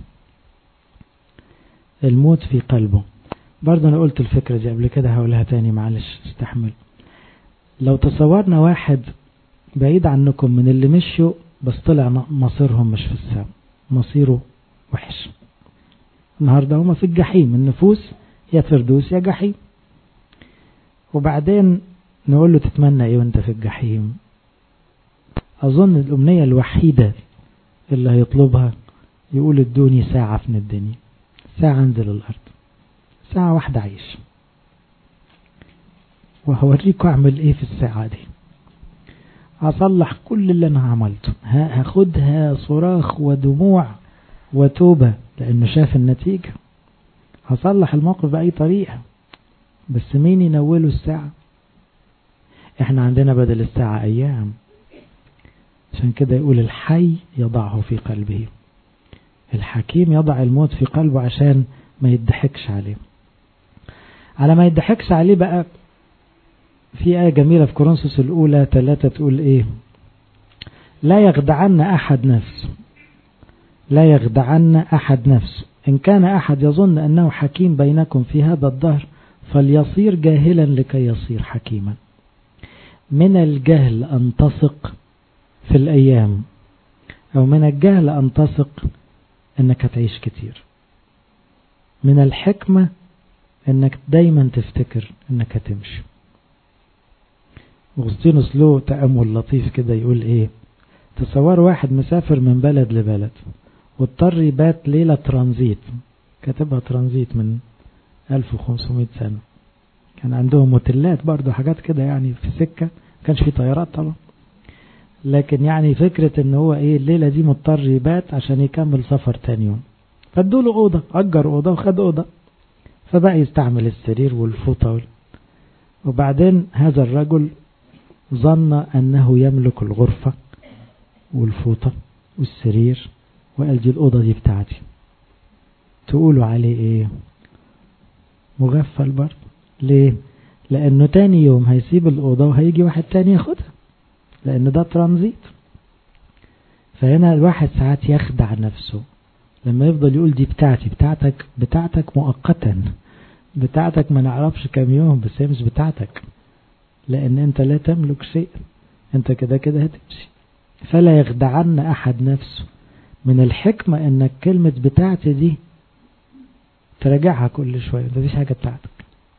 الموت في قلبه. برضه أنا قلت الفكرة دي قبل كده، هقولها تاني معلش استحمل. لو تصورنا واحد بعيد عنكم من اللي مشوا بس طلع مصيرهم مش في السماء، مصيره وحش، النهاردة هما في الجحيم، النفوس يا فردوس يا جحيم. وبعدين نقول له تتمنى ايه وانت في الجحيم؟ اظن الامنية الوحيدة اللي هيطلبها يقول ادوني ساعة في الدنيا، ساعة انزل الارض، ساعة واحدة عيش، وهوريكم اعمل ايه في الساعة دي. هصلح كل اللي انا عملته، هاخدها صراخ ودموع وتوبة لانه شاف النتيجة. هصلح الموقف بأي طريقة، بس مين ينوله الساعة؟ احنا عندنا بدل الساعة ايام. عشان كده يقول الحي يضعه في قلبه. الحكيم يضع الموت في قلبه عشان ما يضحكش عليه. على ما يضحكش عليه بقى، في آية جميلة في كورنثوس الأولى 3 تقول إيه؟ لا يخدعن أحد نفسه، لا يخدعن أحد نفسه. إن كان أحد يظن أنه حكيم بينكم في هذا الدهر فليصير جاهلا لكي يصير حكيما. من الجهل أن تثق في الأيام، أو من الجهل أن تثق أنك تعيش كتير. من الحكمة أنك دايما تفتكر أنك تمشي. أغسطينوس له تأمل لطيف كده يقول ايه، تصور واحد مسافر من بلد لبلد واضطر يبات ليلة ترانزيت، كاتبها ترانزيت من 1500 سنة، كان عندهم موتيلات برضو حاجات كده يعني في سكة، كانش في طيارات طبعا، لكن يعني فكرة ان هو ايه الليلة دي مضطر يبات عشان يكمل سفر تاني يوم، فادوله أوضة، أجر أوضة وخد أوضة، فبقى يستعمل السرير والفوطة وبعدين هذا الرجل ظن أنه يملك الغرفة والفوطة والسرير، وقال دي الأوضة دي بتاعتي. تقولوا عليه ايه؟ مغفل برضه. ليه؟ لأنه تاني يوم هيسيب الأوضة وهيجي واحد تاني ياخدها، لأن ده ترانزيت. فهنا الواحد ساعات يخدع نفسه لما يفضل يقول دي بتاعتي، بتاعتك مؤقتا، بتاعتك ما نعرفش كام يوم، بس هي مش بتاعتك، لأن أنت لا تملك شيء، أنت كده كده هتمشي. فلا يخدعن أحد نفسه. من الحكمة أنك كلمة بتاعتي دي تراجعها كل شوية، مفيش حاجة بتاعتك.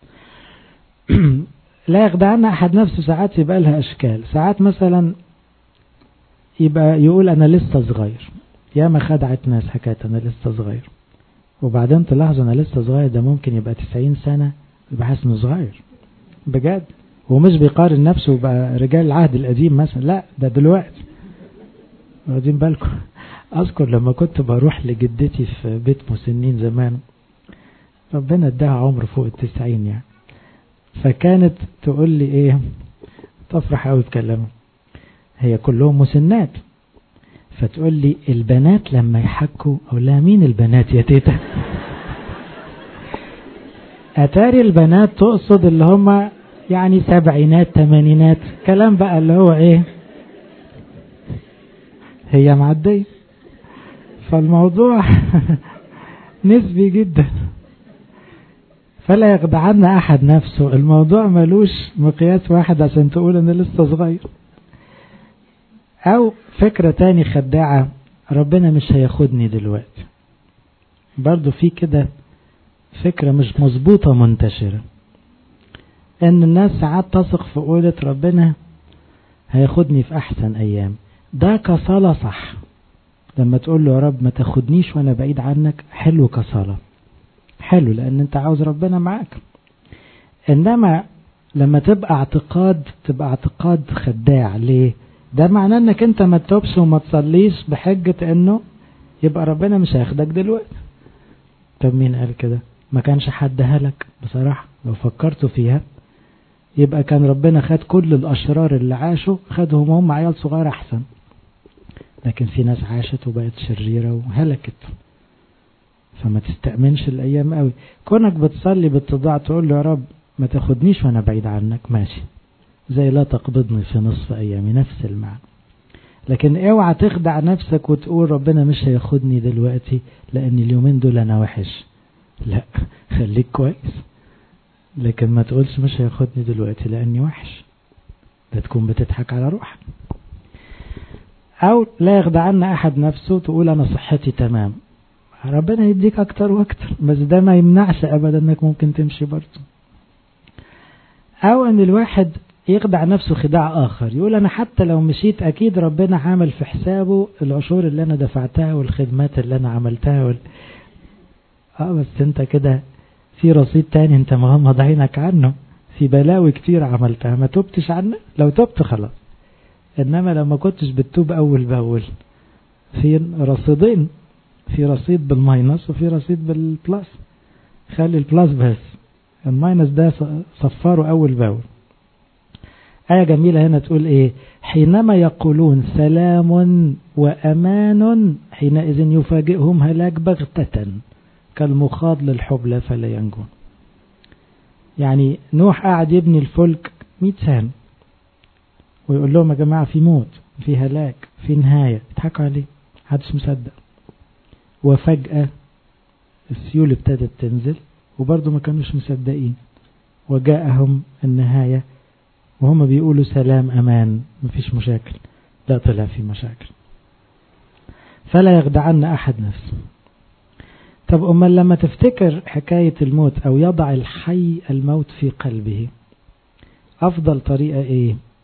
لا يخدعن أحد نفسه. ساعات يبقى لها أشكال، ساعات مثلا يبقى يقول أنا لسه صغير، ياما خدعت ناس حكاية أنا لسه صغير، وبعدين تلاحظ أنا لسه صغير ده ممكن يبقى 90 سنة يبقى حاسس إنه صغير بجد، ومش بيقارن نفسه بقى رجال العهد القديم مثلا، لا ده دلوقتي. واخدين بالكم؟ أذكر لما كنت بروح لجدتي في بيت مسنين زمان، ربنا اداها عمر فوق 90 يعني، فكانت تقول لي ايه، تفرح قوي بكلامها، هي كلهم مسنات، فتقول لي البنات لما يحكوا، اقول لها مين البنات يا تيتا؟ اتاري البنات تقصد اللي هم يعني سبعينات تمانينات، كلام بقى اللي هو ايه، هي معدية، فالموضوع نسبي جدا. فلا يخدعن أحد نفسه، الموضوع ملوش مقياس واحد عشان تقول أنا لسه صغير. أو فكرة تاني خداعة، ربنا مش هياخدني دلوقتي، برضو في كده فكرة مش مظبوطة منتشرة، ان الناس ساعات تثق في قولة ربنا هياخدني في احسن ايام. ده كصلاة صح، لما تقول له يا رب ما تاخدنيش وانا بعيد عنك، حلو كصلاة، حلو لان انت عاوز ربنا معاك. انما لما تبقى اعتقاد خداع، ليه؟ ده معناه انك انت ما تتوبش وما تصليش بحجة انه يبقى ربنا مش هياخدك دلوقتي. طب مين قال كده؟ ما كانش حد هلك بصراحة، لو فكرتوا فيها يبقى كان ربنا خد كل الاشرار اللي عاشوا، خدهم هم عيال صغير احسن، لكن في ناس عاشت وبقت شريرة وهلكت. فما تستأمنش الايام قوي. كونك بتصلي باتضاع تقول له يا رب ما تاخدنيش وانا بعيد عنك، ماشي، زي لا تقبضني في نصف ايامي، نفس المعنى. لكن اوعى تخدع نفسك وتقول ربنا مش هياخدني دلوقتي لان اليومين دول انا وحش، لا، خليك كويس، لكن ما تقولش مش هياخدني دلوقتي لاني وحش، ده تكون بتضحك على روحك. او لا يخدعن احد نفسه، تقول انا صحتي تمام، ربنا يديك اكتر واكتر، بس ده ما يمنعش ابدا انك ممكن تمشي برضه. او ان الواحد يخدع نفسه خداع اخر، يقول انا حتى لو مشيت اكيد ربنا عامل في حسابه العشور اللي انا دفعتها والخدمات اللي انا عملتها بس انت كده في رصيد تاني انت مغمض عينك عنه، في بلاوي كتير عملتها ما توبتش عنه، لو توبت خلاص. انما لو ما كنتش بتتوب اول باول، في رصيدين، في رصيد بالماينس وفي رصيد بالبلاس، خلي البلاس بس، الماينس ده صفاره اول باول. آية جميلة هنا تقول ايه، حينما يقولون سلام وأمان حينئذ يفاجئهم هلاك بغتة كالمخاض للحبلى فلا ينجون. يعني نوح قاعد يبني الفلك 100 سنة ويقول لهم يا جماعة في موت، في هلاك، في نهاية، يضحكوا عليه، محدش مصدق. وفجأة السيول ابتدت تنزل وبرضه ما كانوش مصدقين، وجاءهم النهاية وهم بيقولوا سلام أمان مفيش مشاكل، لا طلع في مشاكل. فلا يخدعن أحد نفسه. طب أمال لما تفتكر حكاية الموت أو يضع الحي الموت في قلبه، أفضل طريقة إيه؟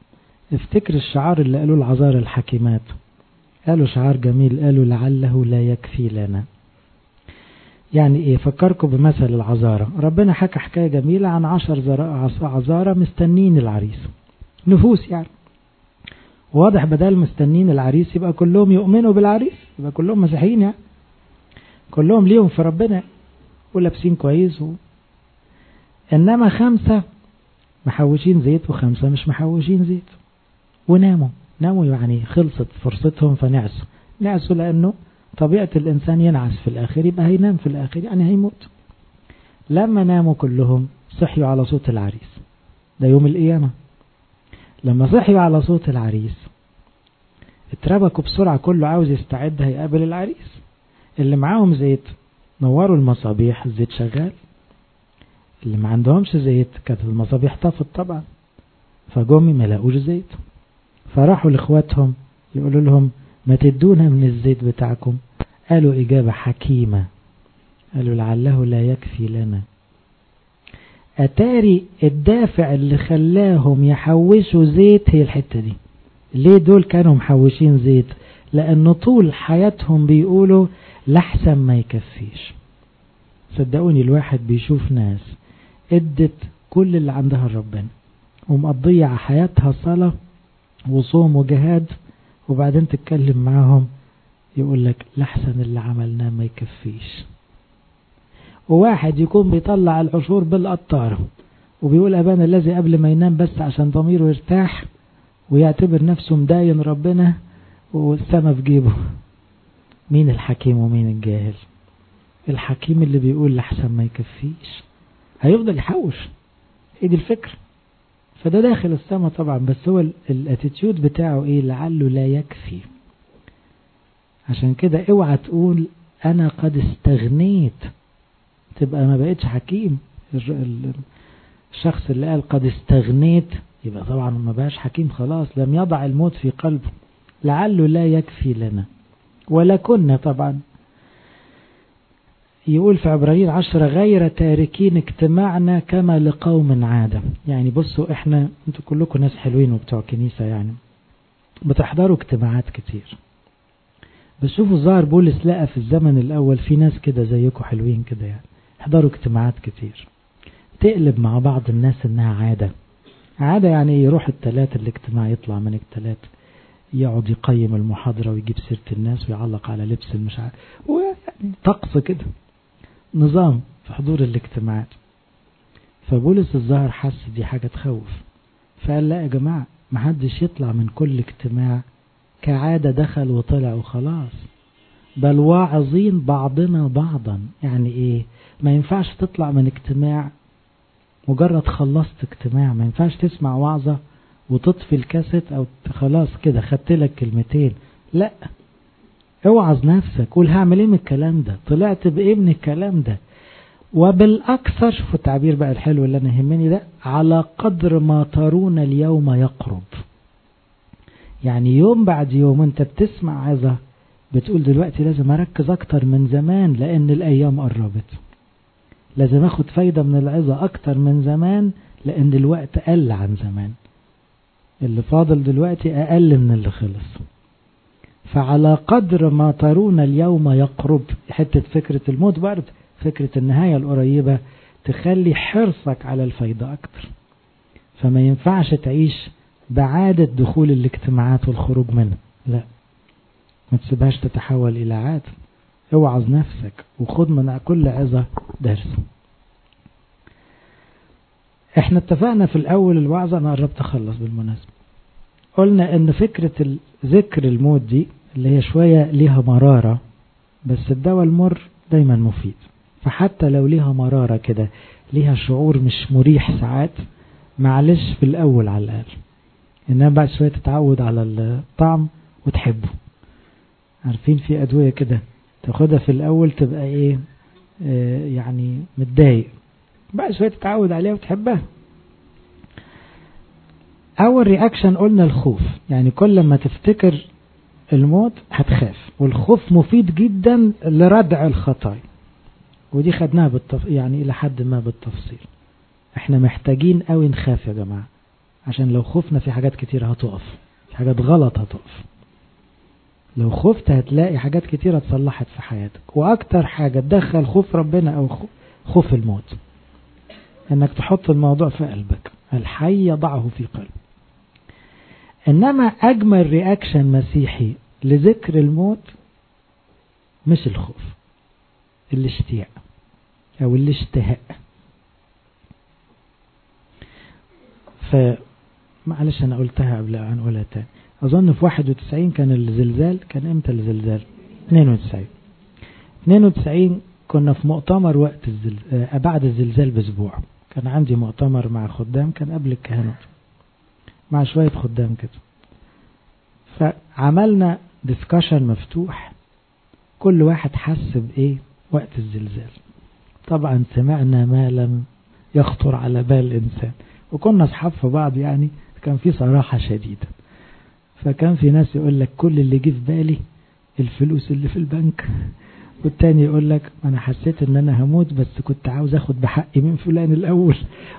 افتكر الشعار اللي قالوا العذارى الحكيمات، قالوا شعار جميل، قالوا لعله لا يكفي لنا. يعني ايه؟ فكركم بمثل العذارى. ربنا حكى حكاية جميلة عن 10 عذارى مستنين العريس، نفوس يعني. واضح بدل مستنين العريس يبقى كلهم يؤمنوا بالعريس، يبقى كلهم مسيحيين يعني، كلهم ليهم في ربنا ولابسين كويس انما 5 محوشين زيت و5 مش محوشين زيت، وناموا يعني خلصت فرصتهم فنعسوا لأنه طبيعة الإنسان ينعس في الآخر، يبقى هينام في الآخر يعني هيموت. لما ناموا كلهم صحيوا على صوت العريس، ده يوم القيامة. لما صحيوا على صوت العريس اتربكوا بسرعة، كله عاوز يستعد هيقابل العريس. اللي معاهم زيت نوروا المصابيح، الزيت شغال. اللي ما عندهمش زيت كانت المصابيح طفت طبعا، فجومي ما لاقوش زيت، فراحوا لاخواتهم يقولوا لهم ما تدونا من الزيت بتاعكم. قالوا إجابة حكيمة، قالوا لعله لا يكفي لنا. أتاري الدافع اللي خلاهم يحوشوا زيت هي الحتة دي. ليه دول كانوا محوشين زيت؟ لأنه طول حياتهم بيقولوا لحسن ما يكفيش. صدقوني الواحد بيشوف ناس ادت كل اللي عندها ربنا ومقضية حياتها صلاة وصوم وجهاد، وبعدين تتكلم معهم يقول لك لحسن اللي عملناه ما يكفيش. وواحد يكون بيطلع العشور بالقطارة وبيقول أبانا الذي قبل ما ينام بس عشان ضميره يرتاح، ويعتبر نفسه مداين ربنا والسما في جيبه. مين الحكيم ومين الجاهل؟ الحكيم اللي بيقول لحسن ما يكفيش هيفضل يحوش، ايه دي الفكرة. فده داخل السما طبعا، بس هو الاتيتيود بتاعه ايه؟ لعله لا يكفي. عشان كده اوعى تقول انا قد استغنيت، تبقى ما بقتش حكيم. الشخص اللي قال قد استغنيت يبقى طبعا ما بقاش حكيم خلاص، لم يضع الموت في قلبه. لعله لا يكفي لنا ولا كنا طبعا. يقول في عبرانيين 10 غير تاركين اجتماعنا كما لقوم عادة. يعني بصوا احنا انتوا كلكم ناس حلوين وبتوع كنيسة يعني بتحضروا اجتماعات كتير، بس شوفوا ظاهر بولس لقى في الزمن الاول في ناس كده زيكم حلوين كده يعني يحضروا اجتماعات كتير، تقلب مع بعض الناس انها عادة يعني يروح الثلاثة الاجتماع، يطلع من الثلاثة يقعد يقيم المحاضرة ويجيب سيرة الناس ويعلق على لبس المشاعر، وطقس كده نظام في حضور الاجتماعات. فبولس الظاهر حس دي حاجة تخوف، فقال لا يا جماعة محدش يطلع من كل اجتماع كعادة دخل وطلع وخلاص، بل واعظين بعضنا بعضا. يعني ايه؟ ما ينفعش تطلع من اجتماع مجرد خلصت اجتماع، ما ينفعش تسمع وعظة وتطفي الكاسيت او خلاص كده خدت لك كلمتين. لا، اوعظ نفسك، قول هعمل ايه من الكلام ده، طلعت بايه من الكلام ده. وبالاكثر، شوفوا التعبير بقى الحلو اللي انا يهمني ده، على قدر ما ترون اليوم يقرب. يعني يوم بعد يوم انت بتسمع عظة بتقول دلوقتي لازم اركز اكتر من زمان لان الايام قربت، لازم اخد فايدة من العظة اكتر من زمان لان الوقت قل عن زمان، اللي فاضل دلوقتي اقل من اللي خلص. فعلى قدر ما ترون اليوم يقرب، حتة فكرة الموت برضه، فكرة النهاية القريبة تخلي حرصك على الفايدة اكتر. فما ينفعش تعيش بعادة دخول الاجتماعات والخروج منها، لا، ما تسيبهاش تتحول الى عادة. اوعظ نفسك وخد من كل عظة درس. احنا اتفقنا في الاول الوعظة، انا قربت اخلص بالمناسبة، قلنا ان فكرة ذكر الموت دي اللي هي شوية ليها مرارة، بس الدواء المر دايما مفيد. فحتى لو ليها مرارة كده، ليها شعور مش مريح ساعات، معلش في الاول على الاقل، انما بعد شوية تتعود على الطعم وتحبه. عارفين في ادوية كده تاخدها في الاول تبقى ايه يعني متضايق، بعد شوية تتعود عليها وتحبها. اول رياكشن قلنا الخوف، يعني كل ما تفتكر الموت هتخاف، والخوف مفيد جدا لردع الخطايا، ودي خدناها يعني الى حد ما بالتفصيل. احنا محتاجين قوي نخاف يا جماعة عشان لو خفنا في حاجات كتير هتقف، في حاجات غلط هتقف. لو خفت هتلاقي حاجات كتير اتصلحت في حياتك. واكتر حاجة تدخل خوف ربنا او خوف الموت، انك تحط الموضوع في قلبك، الحي يضعه في قلب. انما اجمل رياكشن مسيحي لذكر الموت مش الخوف، الاشتياق او الاشتهاء. فمعلش انا قلتها قبل ان اقولها تاني. اظن في 91 كان الزلزال، كان امتى الزلزال؟ 92 كنا في مؤتمر وقت بعد الزلزال باسبوع. كان عندي مؤتمر مع خدام، كان قبل الكهنوت، مع شوية خدام كده. فعملنا ديسكشن مفتوح، كل واحد حس بايه وقت الزلزال. طبعا سمعنا ما لم يخطر على بال الانسان، وكنا اصحاب في بعض، يعني كان في صراحة شديدة. فكان في ناس يقول لك كل اللي جه في بالي الفلوس اللي في البنك، والتاني يقول لك انا حسيت ان انا هموت بس كنت عاوز اخد بحقي من فلان الاول.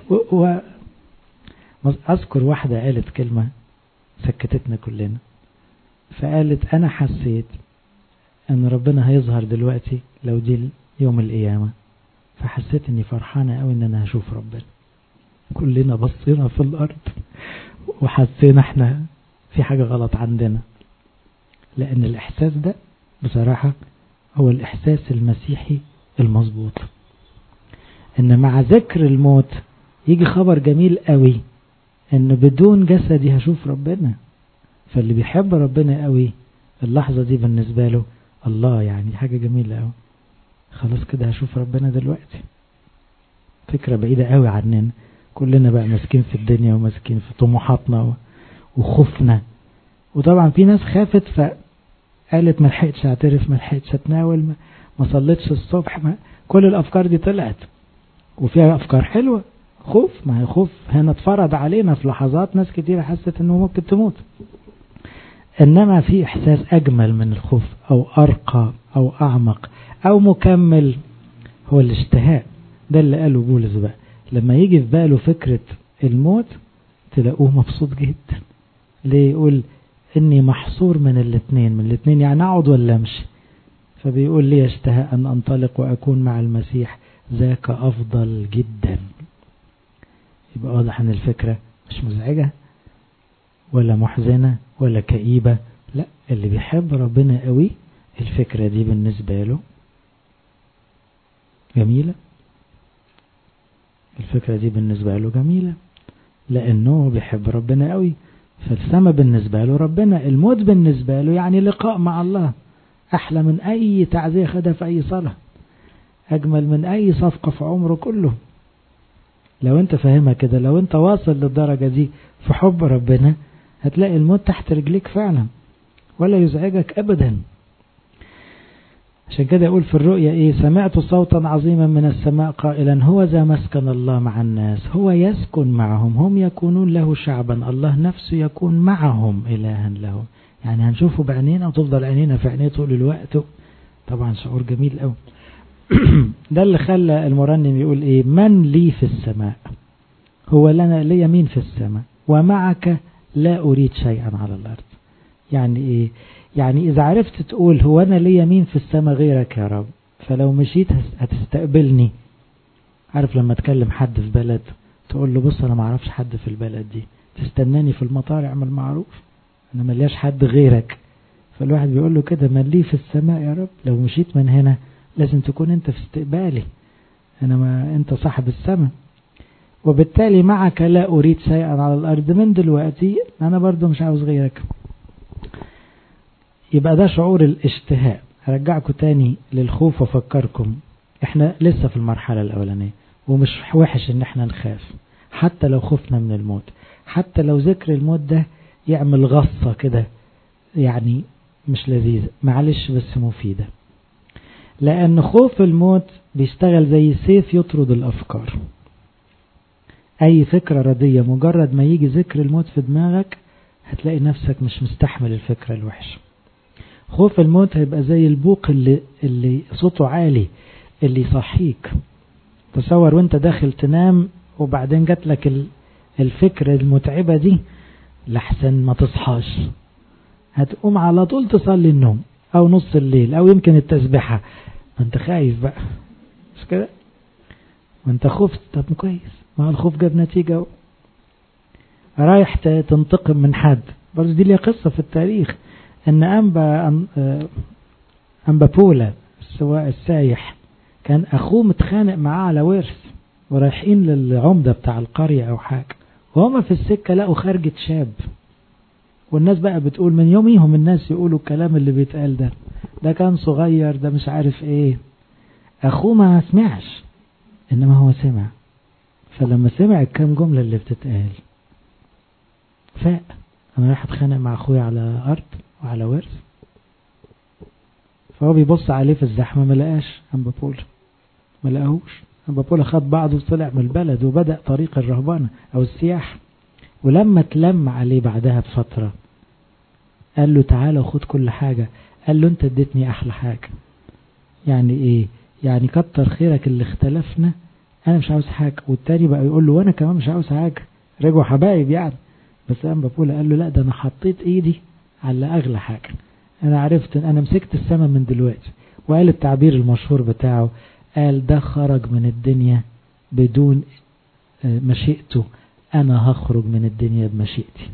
اذكر واحدة قالت كلمة سكتتنا كلنا، فقالت انا حسيت ان ربنا هيظهر دلوقتي لو دي يوم القيامة، فحسيت اني فرحانة قوي ان انا هشوف ربنا. كلنا بصينا في الارض وحسينا احنا في حاجة غلط عندنا، لان الاحساس ده بصراحة هو الاحساس المسيحي المظبوط، ان مع ذكر الموت يجي خبر جميل قوي ان بدون جسدي هشوف ربنا. فاللي بيحب ربنا قوي اللحظة دي بالنسبة له الله، يعني حاجة جميلة قوي، خلاص كده هشوف ربنا دلوقتي. فكرة بعيدة قوي عننا، كلنا بقى مسكين في الدنيا ومسكين في طموحاتنا وخوفنا. وطبعا في ناس خافت فقالت ما لحقتش اعترف، ما لحقتش اتناول، ما صليتش الصبح، كل الافكار دي طلعت. وفيها افكار حلوة، خوف، ما هي خوف هنا اتفرض علينا في لحظات، ناس كتير حست انه ممكن تموت. انما في احساس اجمل من الخوف او ارقى او اعمق او مكمل، هو الاشتهاء. ده اللي قاله بولس بقى، لما يجي في باله فكرة الموت تلاقوه مبسوط جدا. ليه؟ يقول اني محصور من الاثنين، يعني اقعد ولا امشي. فبيقول لي اشتهى ان انطلق واكون مع المسيح، ذاك افضل جدا. يبقى واضح ان الفكرة مش مزعجة ولا محزنة ولا كئيبة، لا، اللي بيحب ربنا قوي الفكرة دي بالنسبة له جميلة. الفكرة دي بالنسبة له جميلة لأنه بيحب ربنا قوي. فالسما بالنسبة له ربنا، الموت بالنسبة له يعني لقاء مع الله، أحلى من أي تعزية خدها في أي صلاة، أجمل من أي صفقة في عمره كله. لو أنت فاهمها كده، لو أنت واصل للدرجة دي في حب ربنا، هتلاقي الموت تحت رجليك فعلا ولا يزعجك أبدا. عشان كده يقول في الرؤيا ايه؟ سمعت صوتا عظيما من السماء قائلا هو ذا مسكن الله مع الناس، هو يسكن معهم، هم يكونون له شعبا، الله نفسه يكون معهم إلها لهم. يعني هنشوفه بعينينا وتفضل عينينا في عينيه طول الوقت. طبعا شعور جميل قوي. ده اللي خلى المرنم يقول ايه؟ من لي في السماء، هو لنا لي مين في السماء، ومعك لا أريد شيئا على الأرض. يعني ايه؟ يعني إذا عرفت تقول هو أنا ليا مين في السماء غيرك يا رب، فلو مشيت هتستقبلني. عارف لما تكلم حد في بلد تقول له بص أنا ما اعرفش حد في البلد دي، تستناني في المطار اعمل معروف، أنا ملياش حد غيرك. فالواحد بيقول له كده من لي في السماء يا رب، لو مشيت من هنا لازم تكون أنت في استقبالي، أنا ما أنت صاحب السماء. وبالتالي معك لا أريد شيئا على الأرض، من دلوقتي أنا برضو مش عاوز غيرك. يبقى ده شعور الاشتهاء. هرجعكم تاني للخوف وفكركم احنا لسه في المرحلة الأولانية، ومش وحش ان احنا نخاف حتى لو خفنا من الموت، حتى لو ذكر الموت ده يعمل غصة كده، يعني مش لذيذة، معلش بس مفيدة. لأن خوف الموت بيشتغل زي سيف يطرد الأفكار. أي فكرة ردية مجرد ما يجي ذكر الموت في دماغك هتلاقي نفسك مش مستحمل الفكرة الوحشة. خوف الموت هيبقى زي البوق اللي صوته عالي اللي يصحيك. تصور وانت داخل تنام وبعدين جات لك الفكرة المتعبة دي لحسن ما تصحاش، هتقوم على طول تصلي النوم او نص الليل او يمكن التسبيحة، ما انت خايف بقى مش كده، ما انت خفت. طب كويس، ما الخوف جاب نتيجة. رايح تنتقم من حد، برضه دي ليها قصة في التاريخ، ان أنبا بولا السواق السايح كان اخوه متخانق معاه على ورث، ورايحين للعمدة بتاع القرية او حاجة، وهما في السكة لقوا خارجة شاب، والناس بقى بتقول من يوميهم الناس يقولوا الكلام اللي بيتقال ده كان صغير، ده مش عارف ايه. اخوه ما سمعش، انما هو سمع، فلما سمع الكام جملة اللي بتتقال فاق، انا رايح اتخانق مع اخويا على ارض وعلى ورث. فهو بيبص عليه في الزحمة ما لقاش أنبا بولا، ما لقاهوش. أنبا بولا خد بعضه وطلع من البلد وبدأ طريق الرهبانة أو السياحة. ولما تلم عليه بعدها بفترة قال له تعالى وخد كل حاجة، قال له انت اديتني احلى حاجة. يعني ايه؟ يعني كتر خيرك اللي اختلفنا، انا مش عاوز حاجة. والتاني بقى يقول له وانا كمان مش عاوز حاجة، رجعوا حبايب يعني. بس أنبا بولا قال له لا، ده انا حطيت ايدي على اغلى حاجة، انا عرفت انا مسكت السماء من دلوقتي. وقال التعبير المشهور بتاعه، قال ده خرج من الدنيا بدون مشيئته، انا هخرج من الدنيا بمشيئتي.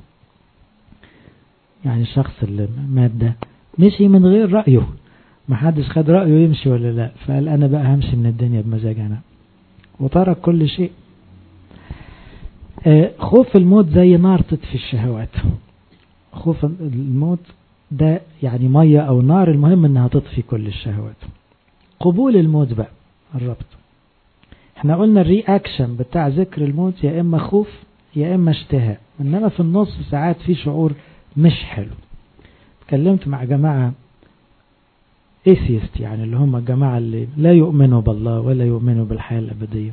يعني الشخص اللي مات ده مشي من غير رأيه، ما حدش خد رأيه يمشي ولا لا، فقال انا بقى همشي من الدنيا بمزاج انا، وترك كل شيء. خوف الموت زي نار تطفي الشهوات. خوف الموت ده يعني مية او نار، المهم انها تطفي كل الشهوات. قبول الموت بقى الربط، احنا قلنا الرياكشن بتاع ذكر الموت يا اما خوف يا اما اشتهاء، انما في النص ساعات في شعور مش حلو. اتكلمت مع جماعة ايثيست، يعني اللي هم الجماعة اللي لا يؤمنوا بالله ولا يؤمنوا بالحياة الابدية.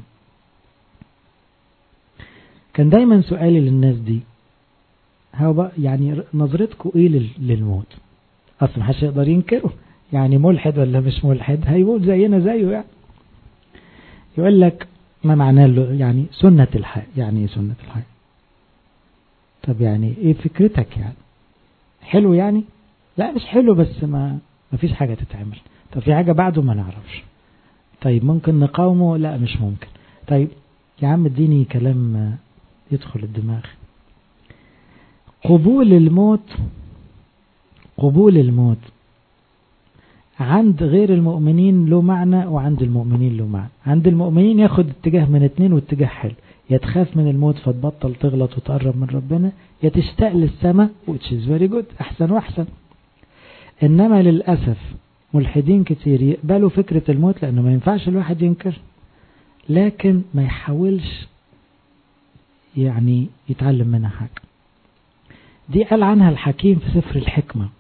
كان دايما سؤالي للناس دي، يعني نظرتكم ايه للموت؟ اصلا محدش يقدر ينكره، يعني ملحد ولا مش ملحد هيموت زينا زيه يعني. يقول لك ما معناه له يعني سنة الحياة. يعني ايه سنة الحياة؟ طب يعني ايه فكرتك؟ يعني حلو يعني؟ لا مش حلو، بس ما فيش حاجة تتعمل. طب في حاجة بعده ما نعرفش. طيب ممكن نقاومه؟ لا مش ممكن. طيب يا عم اديني كلام يدخل الدماغ. قبول الموت عند غير المؤمنين له معنى، وعند المؤمنين له معنى. عند المؤمنين ياخد اتجاه من اتنين، واتجاه حلو، يا تخاف من الموت فتبطل تغلط وتقرب من ربنا، يا تشتاق للسماء which is very good، احسن واحسن. انما للأسف ملحدين كتير يقبلوا فكرة الموت لانه ما ينفعش الواحد ينكر، لكن ما يحاولش يعني يتعلم منها حاجة. دي قال عنها الحكيم في سفر الحكمة،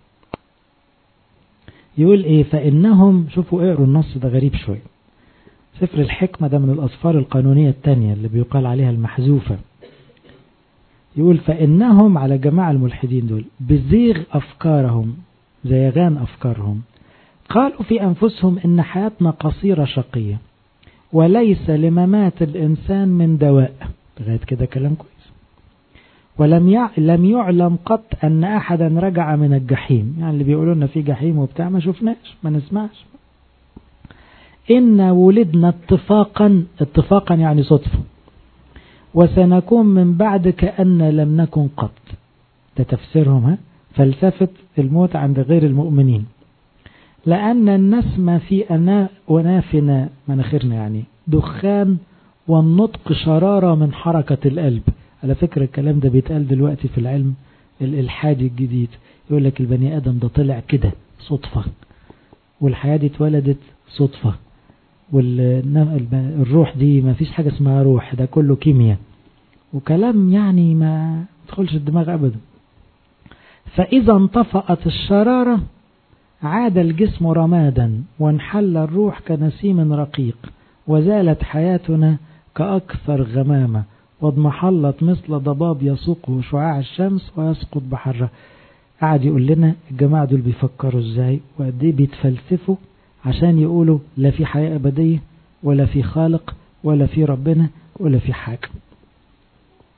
يقول ايه؟ فإنهم، شوفوا اقروا النص ده غريب شوي، سفر الحكمة ده من الأسفار القانونية التانية اللي بيقال عليها المحذوفة. يقول فإنهم، على جماعة الملحدين دول، بزيغ أفكارهم، زيغان أفكارهم، قالوا في أنفسهم إن حياتنا قصيرة شقية، وليس لممات الإنسان من دواء. لغاية كده كلام كويس. ولم يعلم قط أن أحدا رجع من الجحيم، يعني اللي بيقولوا لنا في جحيم وبتاع ما شفناش ما نسمعش. إن ولدنا اتفاقا يعني صدفة، وسنكون من بعد كأن لم نكن قط. ده تفسيرهم فلسفة الموت عند غير المؤمنين. لأن النسمة في ونافنا مناخرنا يعني دخان، والنطق شرارة من حركة القلب. على فكرة الكلام ده بيتقال دلوقتي في العلم الإلحادي الجديد، يقول لك البني آدم ده طلع كده صدفة، والحياة دي اتولدت صدفة، والروح دي ما فيش حاجة اسمها روح، ده كله كيمياء وكلام يعني ما تدخلش الدماغ أبدا. فإذا انطفأت الشرارة عاد الجسم رمادا، وانحل الروح كنسيم رقيق، وزالت حياتنا كأكثر غمامة، واضمحلت مثل ضباب يسوقه شعاع الشمس ويسقط بحره. قاعد يقول لنا الجماعة دول بيفكروا ازاي وقد ايه بيتفلسفوا عشان يقولوا لا في حياة أبدية ولا في خالق ولا في ربنا ولا في حاجة.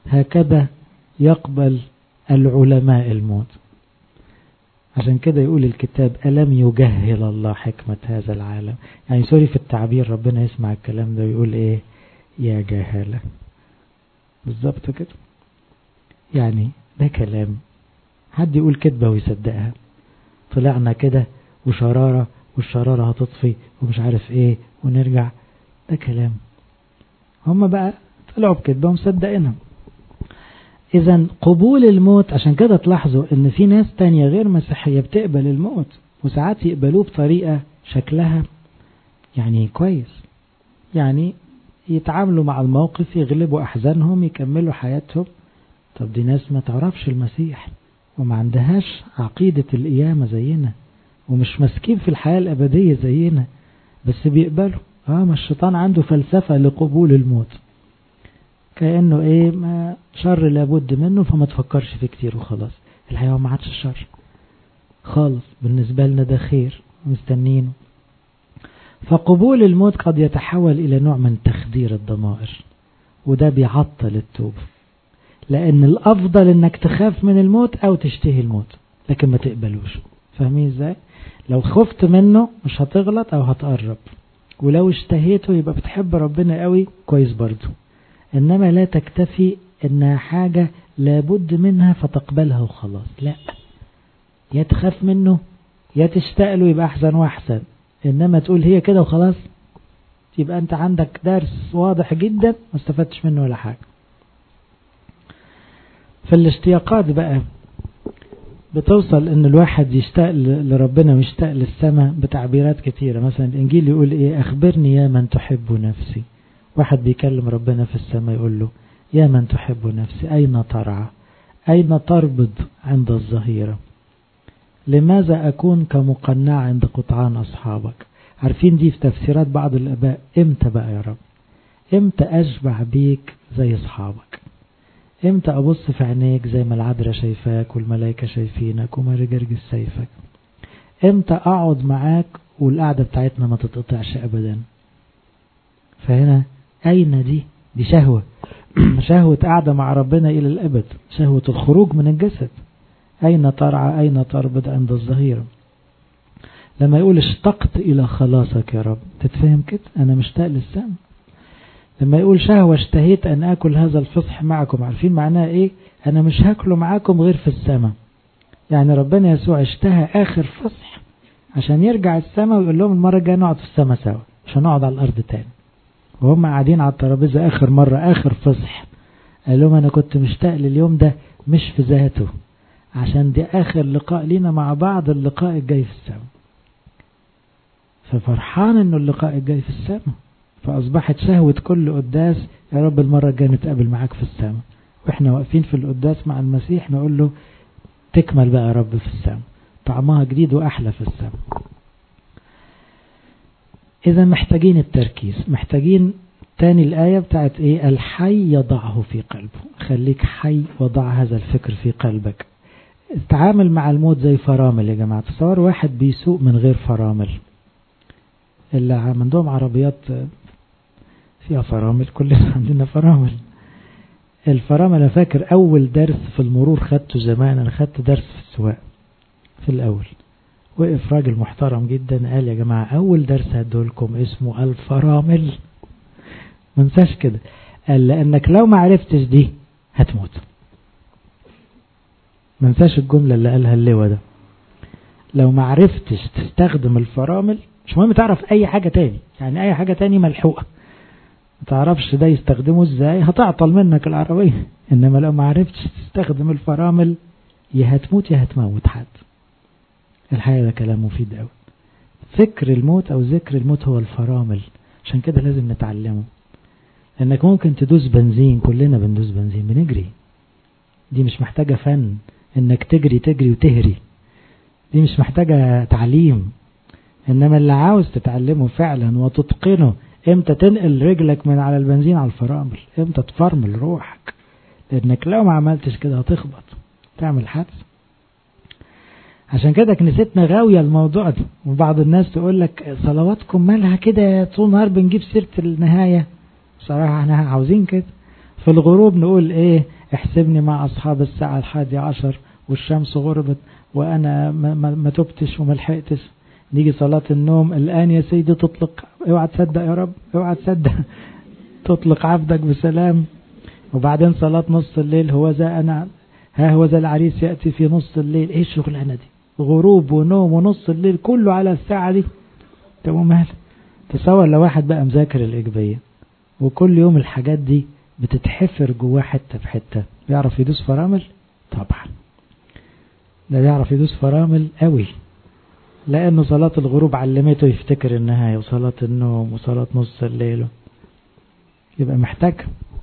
هكذا يقبل العلماء الموت. عشان كده يقول الكتاب ألم يجهل الله حكمة هذا العالم. يعني سوري في التعبير، ربنا يسمع الكلام ده ويقول ايه؟ يا جهالة. بالظبط كده. يعني ده كلام حد يقول كذبة ويصدقها؟ طلعنا كده وشرارة، والشرارة هتطفي ومش عارف ايه ونرجع. ده كلام. هم بقى طلعوا بكذبة ومصدقينها. إذن قبول الموت، عشان كده تلاحظوا ان في ناس تانية غير مسيحية بتقبل الموت، وساعات يقبلوه بطريقة شكلها يعني كويس، يعني يتعاملوا مع الموقف، يغلبوا أحزانهم، يكملوا حياتهم. طب دي ناس ما تعرفش المسيح وما عندهاش عقيدة القيامة زينا، ومش مسكين في الحياة الأبدية زينا، بس بيقبلوا. ما الشيطان عنده فلسفة لقبول الموت، كأنه ايه، ما شر لابد منه فما تفكرش فيه كتير وخلاص. الحقيقة ما عادش شر خالص، بالنسبة لنا ده خير مستنينه. فقبول الموت قد يتحول إلى نوع من تخدير الضمائر، وده بيعطل التوبة، لأن الأفضل إنك تخاف من الموت أو تشتهي الموت، لكن ما تقبلوش. فاهمين إزاي؟ لو خفت منه مش هتغلط أو هتقرب، ولو اشتهيته يبقى بتحب ربنا قوي، كويس برضو. إنما لا تكتفي إنها حاجة لابد منها فتقبلها وخلاص، لا، يا تخاف منه يا تشتاق له، يبقى أحسن وأحسن. إنما تقول هي كده وخلاص، يبقى أنت عندك درس واضح جدا ما استفدتش منه ولا حاجة. في الاشتياقات بقى بتوصل ان الواحد يشتاق لربنا ويشتاق للسماء بتعبيرات كتيرة. مثلا الانجيل يقول ايه؟ اخبرني يا من تحب نفسي. واحد بيكلم ربنا في السماء يقول له يا من تحب نفسي، اين ترعى؟ اين تربض عند الظهيرة؟ لماذا اكون كمقنع عند قطعان اصحابك؟ عارفين دي في تفسيرات بعض الاباء. امتى بقى يا رب؟ امتى اشبع بيك زي اصحابك؟ امتى ابص في عينيك زي ما العذراء شايفاك والملائكة شايفينك وما جرجس شايفك؟ امتى اقعد معاك والقعدة بتاعتنا ما تتقطعش ابدا؟ فهنا اين دي شهوة شهوة قعدة مع ربنا الى الابد، شهوة الخروج من الجسد. اين ترعى؟ اين تربض عند الظهيرة؟ لما يقول اشتقت الى خلاصك يا رب، تتفهم كده؟ انا مشتاق للسماء. لما يقول شهوة اشتهيت أن أكل هذا الفصح معكم، عارفين معناه إيه؟ أنا مش هاكله معاكم غير في السماء. يعني ربنا يسوع اشتهى آخر فصح عشان يرجع السماء ويقول لهم المرة الجاية نقعد في السماء سوا، مش هنقعد على الأرض تاني. وهم قاعدين على الترابيزة آخر مرة، آخر فصح، قال لهم أنا كنت مشتاق لليوم ده مش في ذاته، عشان دي آخر لقاء لينا مع بعض، اللقاء الجاي في السماء. ففرحان إنه اللقاء الجاي في السماء، فأصبحت شهوة كل قداس يا رب المرة الجاية نتقابل معاك في السماء. وإحنا واقفين في القداس مع المسيح نقول له تكمل بقى يا رب في السماء، طعمها جديد وأحلى في السماء. إذا محتاجين التركيز، محتاجين تاني الآية بتاعت إيه؟ الحي يضعه في قلبه. خليك حي، وضع هذا الفكر في قلبك. التعامل مع الموت زي فرامل يا جماعة. تصور واحد بيسوق من غير فرامل، اللي عندهم عربيات فيها فرامل، كلنا عندنا فرامل. الفرامل أنا فاكر أول درس في المرور خدته زمان، أنا خدت درس في السواق في الأول. وقف راجل محترم جدا قال يا جماعة أول درس هدولكم اسمه الفرامل. منساش كده، قال لأنك لو ما عرفتش دي هتموت. منساش الجملة اللي قالها اللواء ده، لو ما عرفتش تستخدم الفرامل، مش مهم تعرف أي حاجة تاني، يعني أي حاجة تاني ملحوقة، ما تعرفش ده يستخدمه ازاي هتعطل منك العربية. إنما لو ما عرفتش تستخدم الفرامل يا هتموت يا هتموت حد. الحقيقة ده كلام مفيد قوي. فكر الموت أو ذكر الموت هو الفرامل، عشان كده لازم نتعلمه. لأنك ممكن تدوس بنزين، كلنا بندوس بنزين، بنجري. دي مش محتاجة فن إنك تجري وتهري، دي مش محتاجة تعليم. إنما اللي عاوز تتعلمه فعلا وتتقنه، امتى تنقل رجلك من على البنزين على الفرامل، امتى تفرمل روحك. لأنك لو ما عملتش كده هتخبط، تعمل حادث. عشان كده كنيستنا غاوية الموضوع ده. وبعض الناس تقول لك صلواتكم مالها كده طول نهار بنجيب سيرة النهاية. صراحة احنا عاوزين كده. في الغروب نقول ايه؟ احسبني مع اصحاب الساعة 11 والشمس غربت وانا ما تبتش وما لحقتش. نيجي صلاة النوم، الان يا سيدي تطلق، اوعى تصدق يا رب، اوعى تصدق، تطلق عبدك بسلام. وبعدين صلاة نص الليل، هو ذا انا، ها هو ذا العريس يأتي في نص الليل. ايه الشغلانة دي؟ غروب ونوم ونص الليل كله على الساعة دي. طب ومال؟ تصور لو واحد بقى مذاكر الإيجابية وكل يوم الحاجات دي بتتحفر جواه حتة بحتة، يعرف يدوس فرامل؟ طبعا ده يعرف يدوس فرامل قوي، لأنه صلاة الغروب علمته يفتكر النهاية، وصلاة النوم وصلاة نص الليل. يبقى محتاج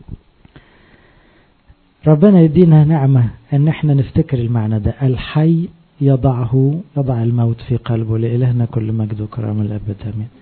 ربنا يدينا نعمة ان احنا نفتكر المعنى ده. الحي يضع الموت في قلبه. لإلهنا كل مجد وكرام الأبد آمين.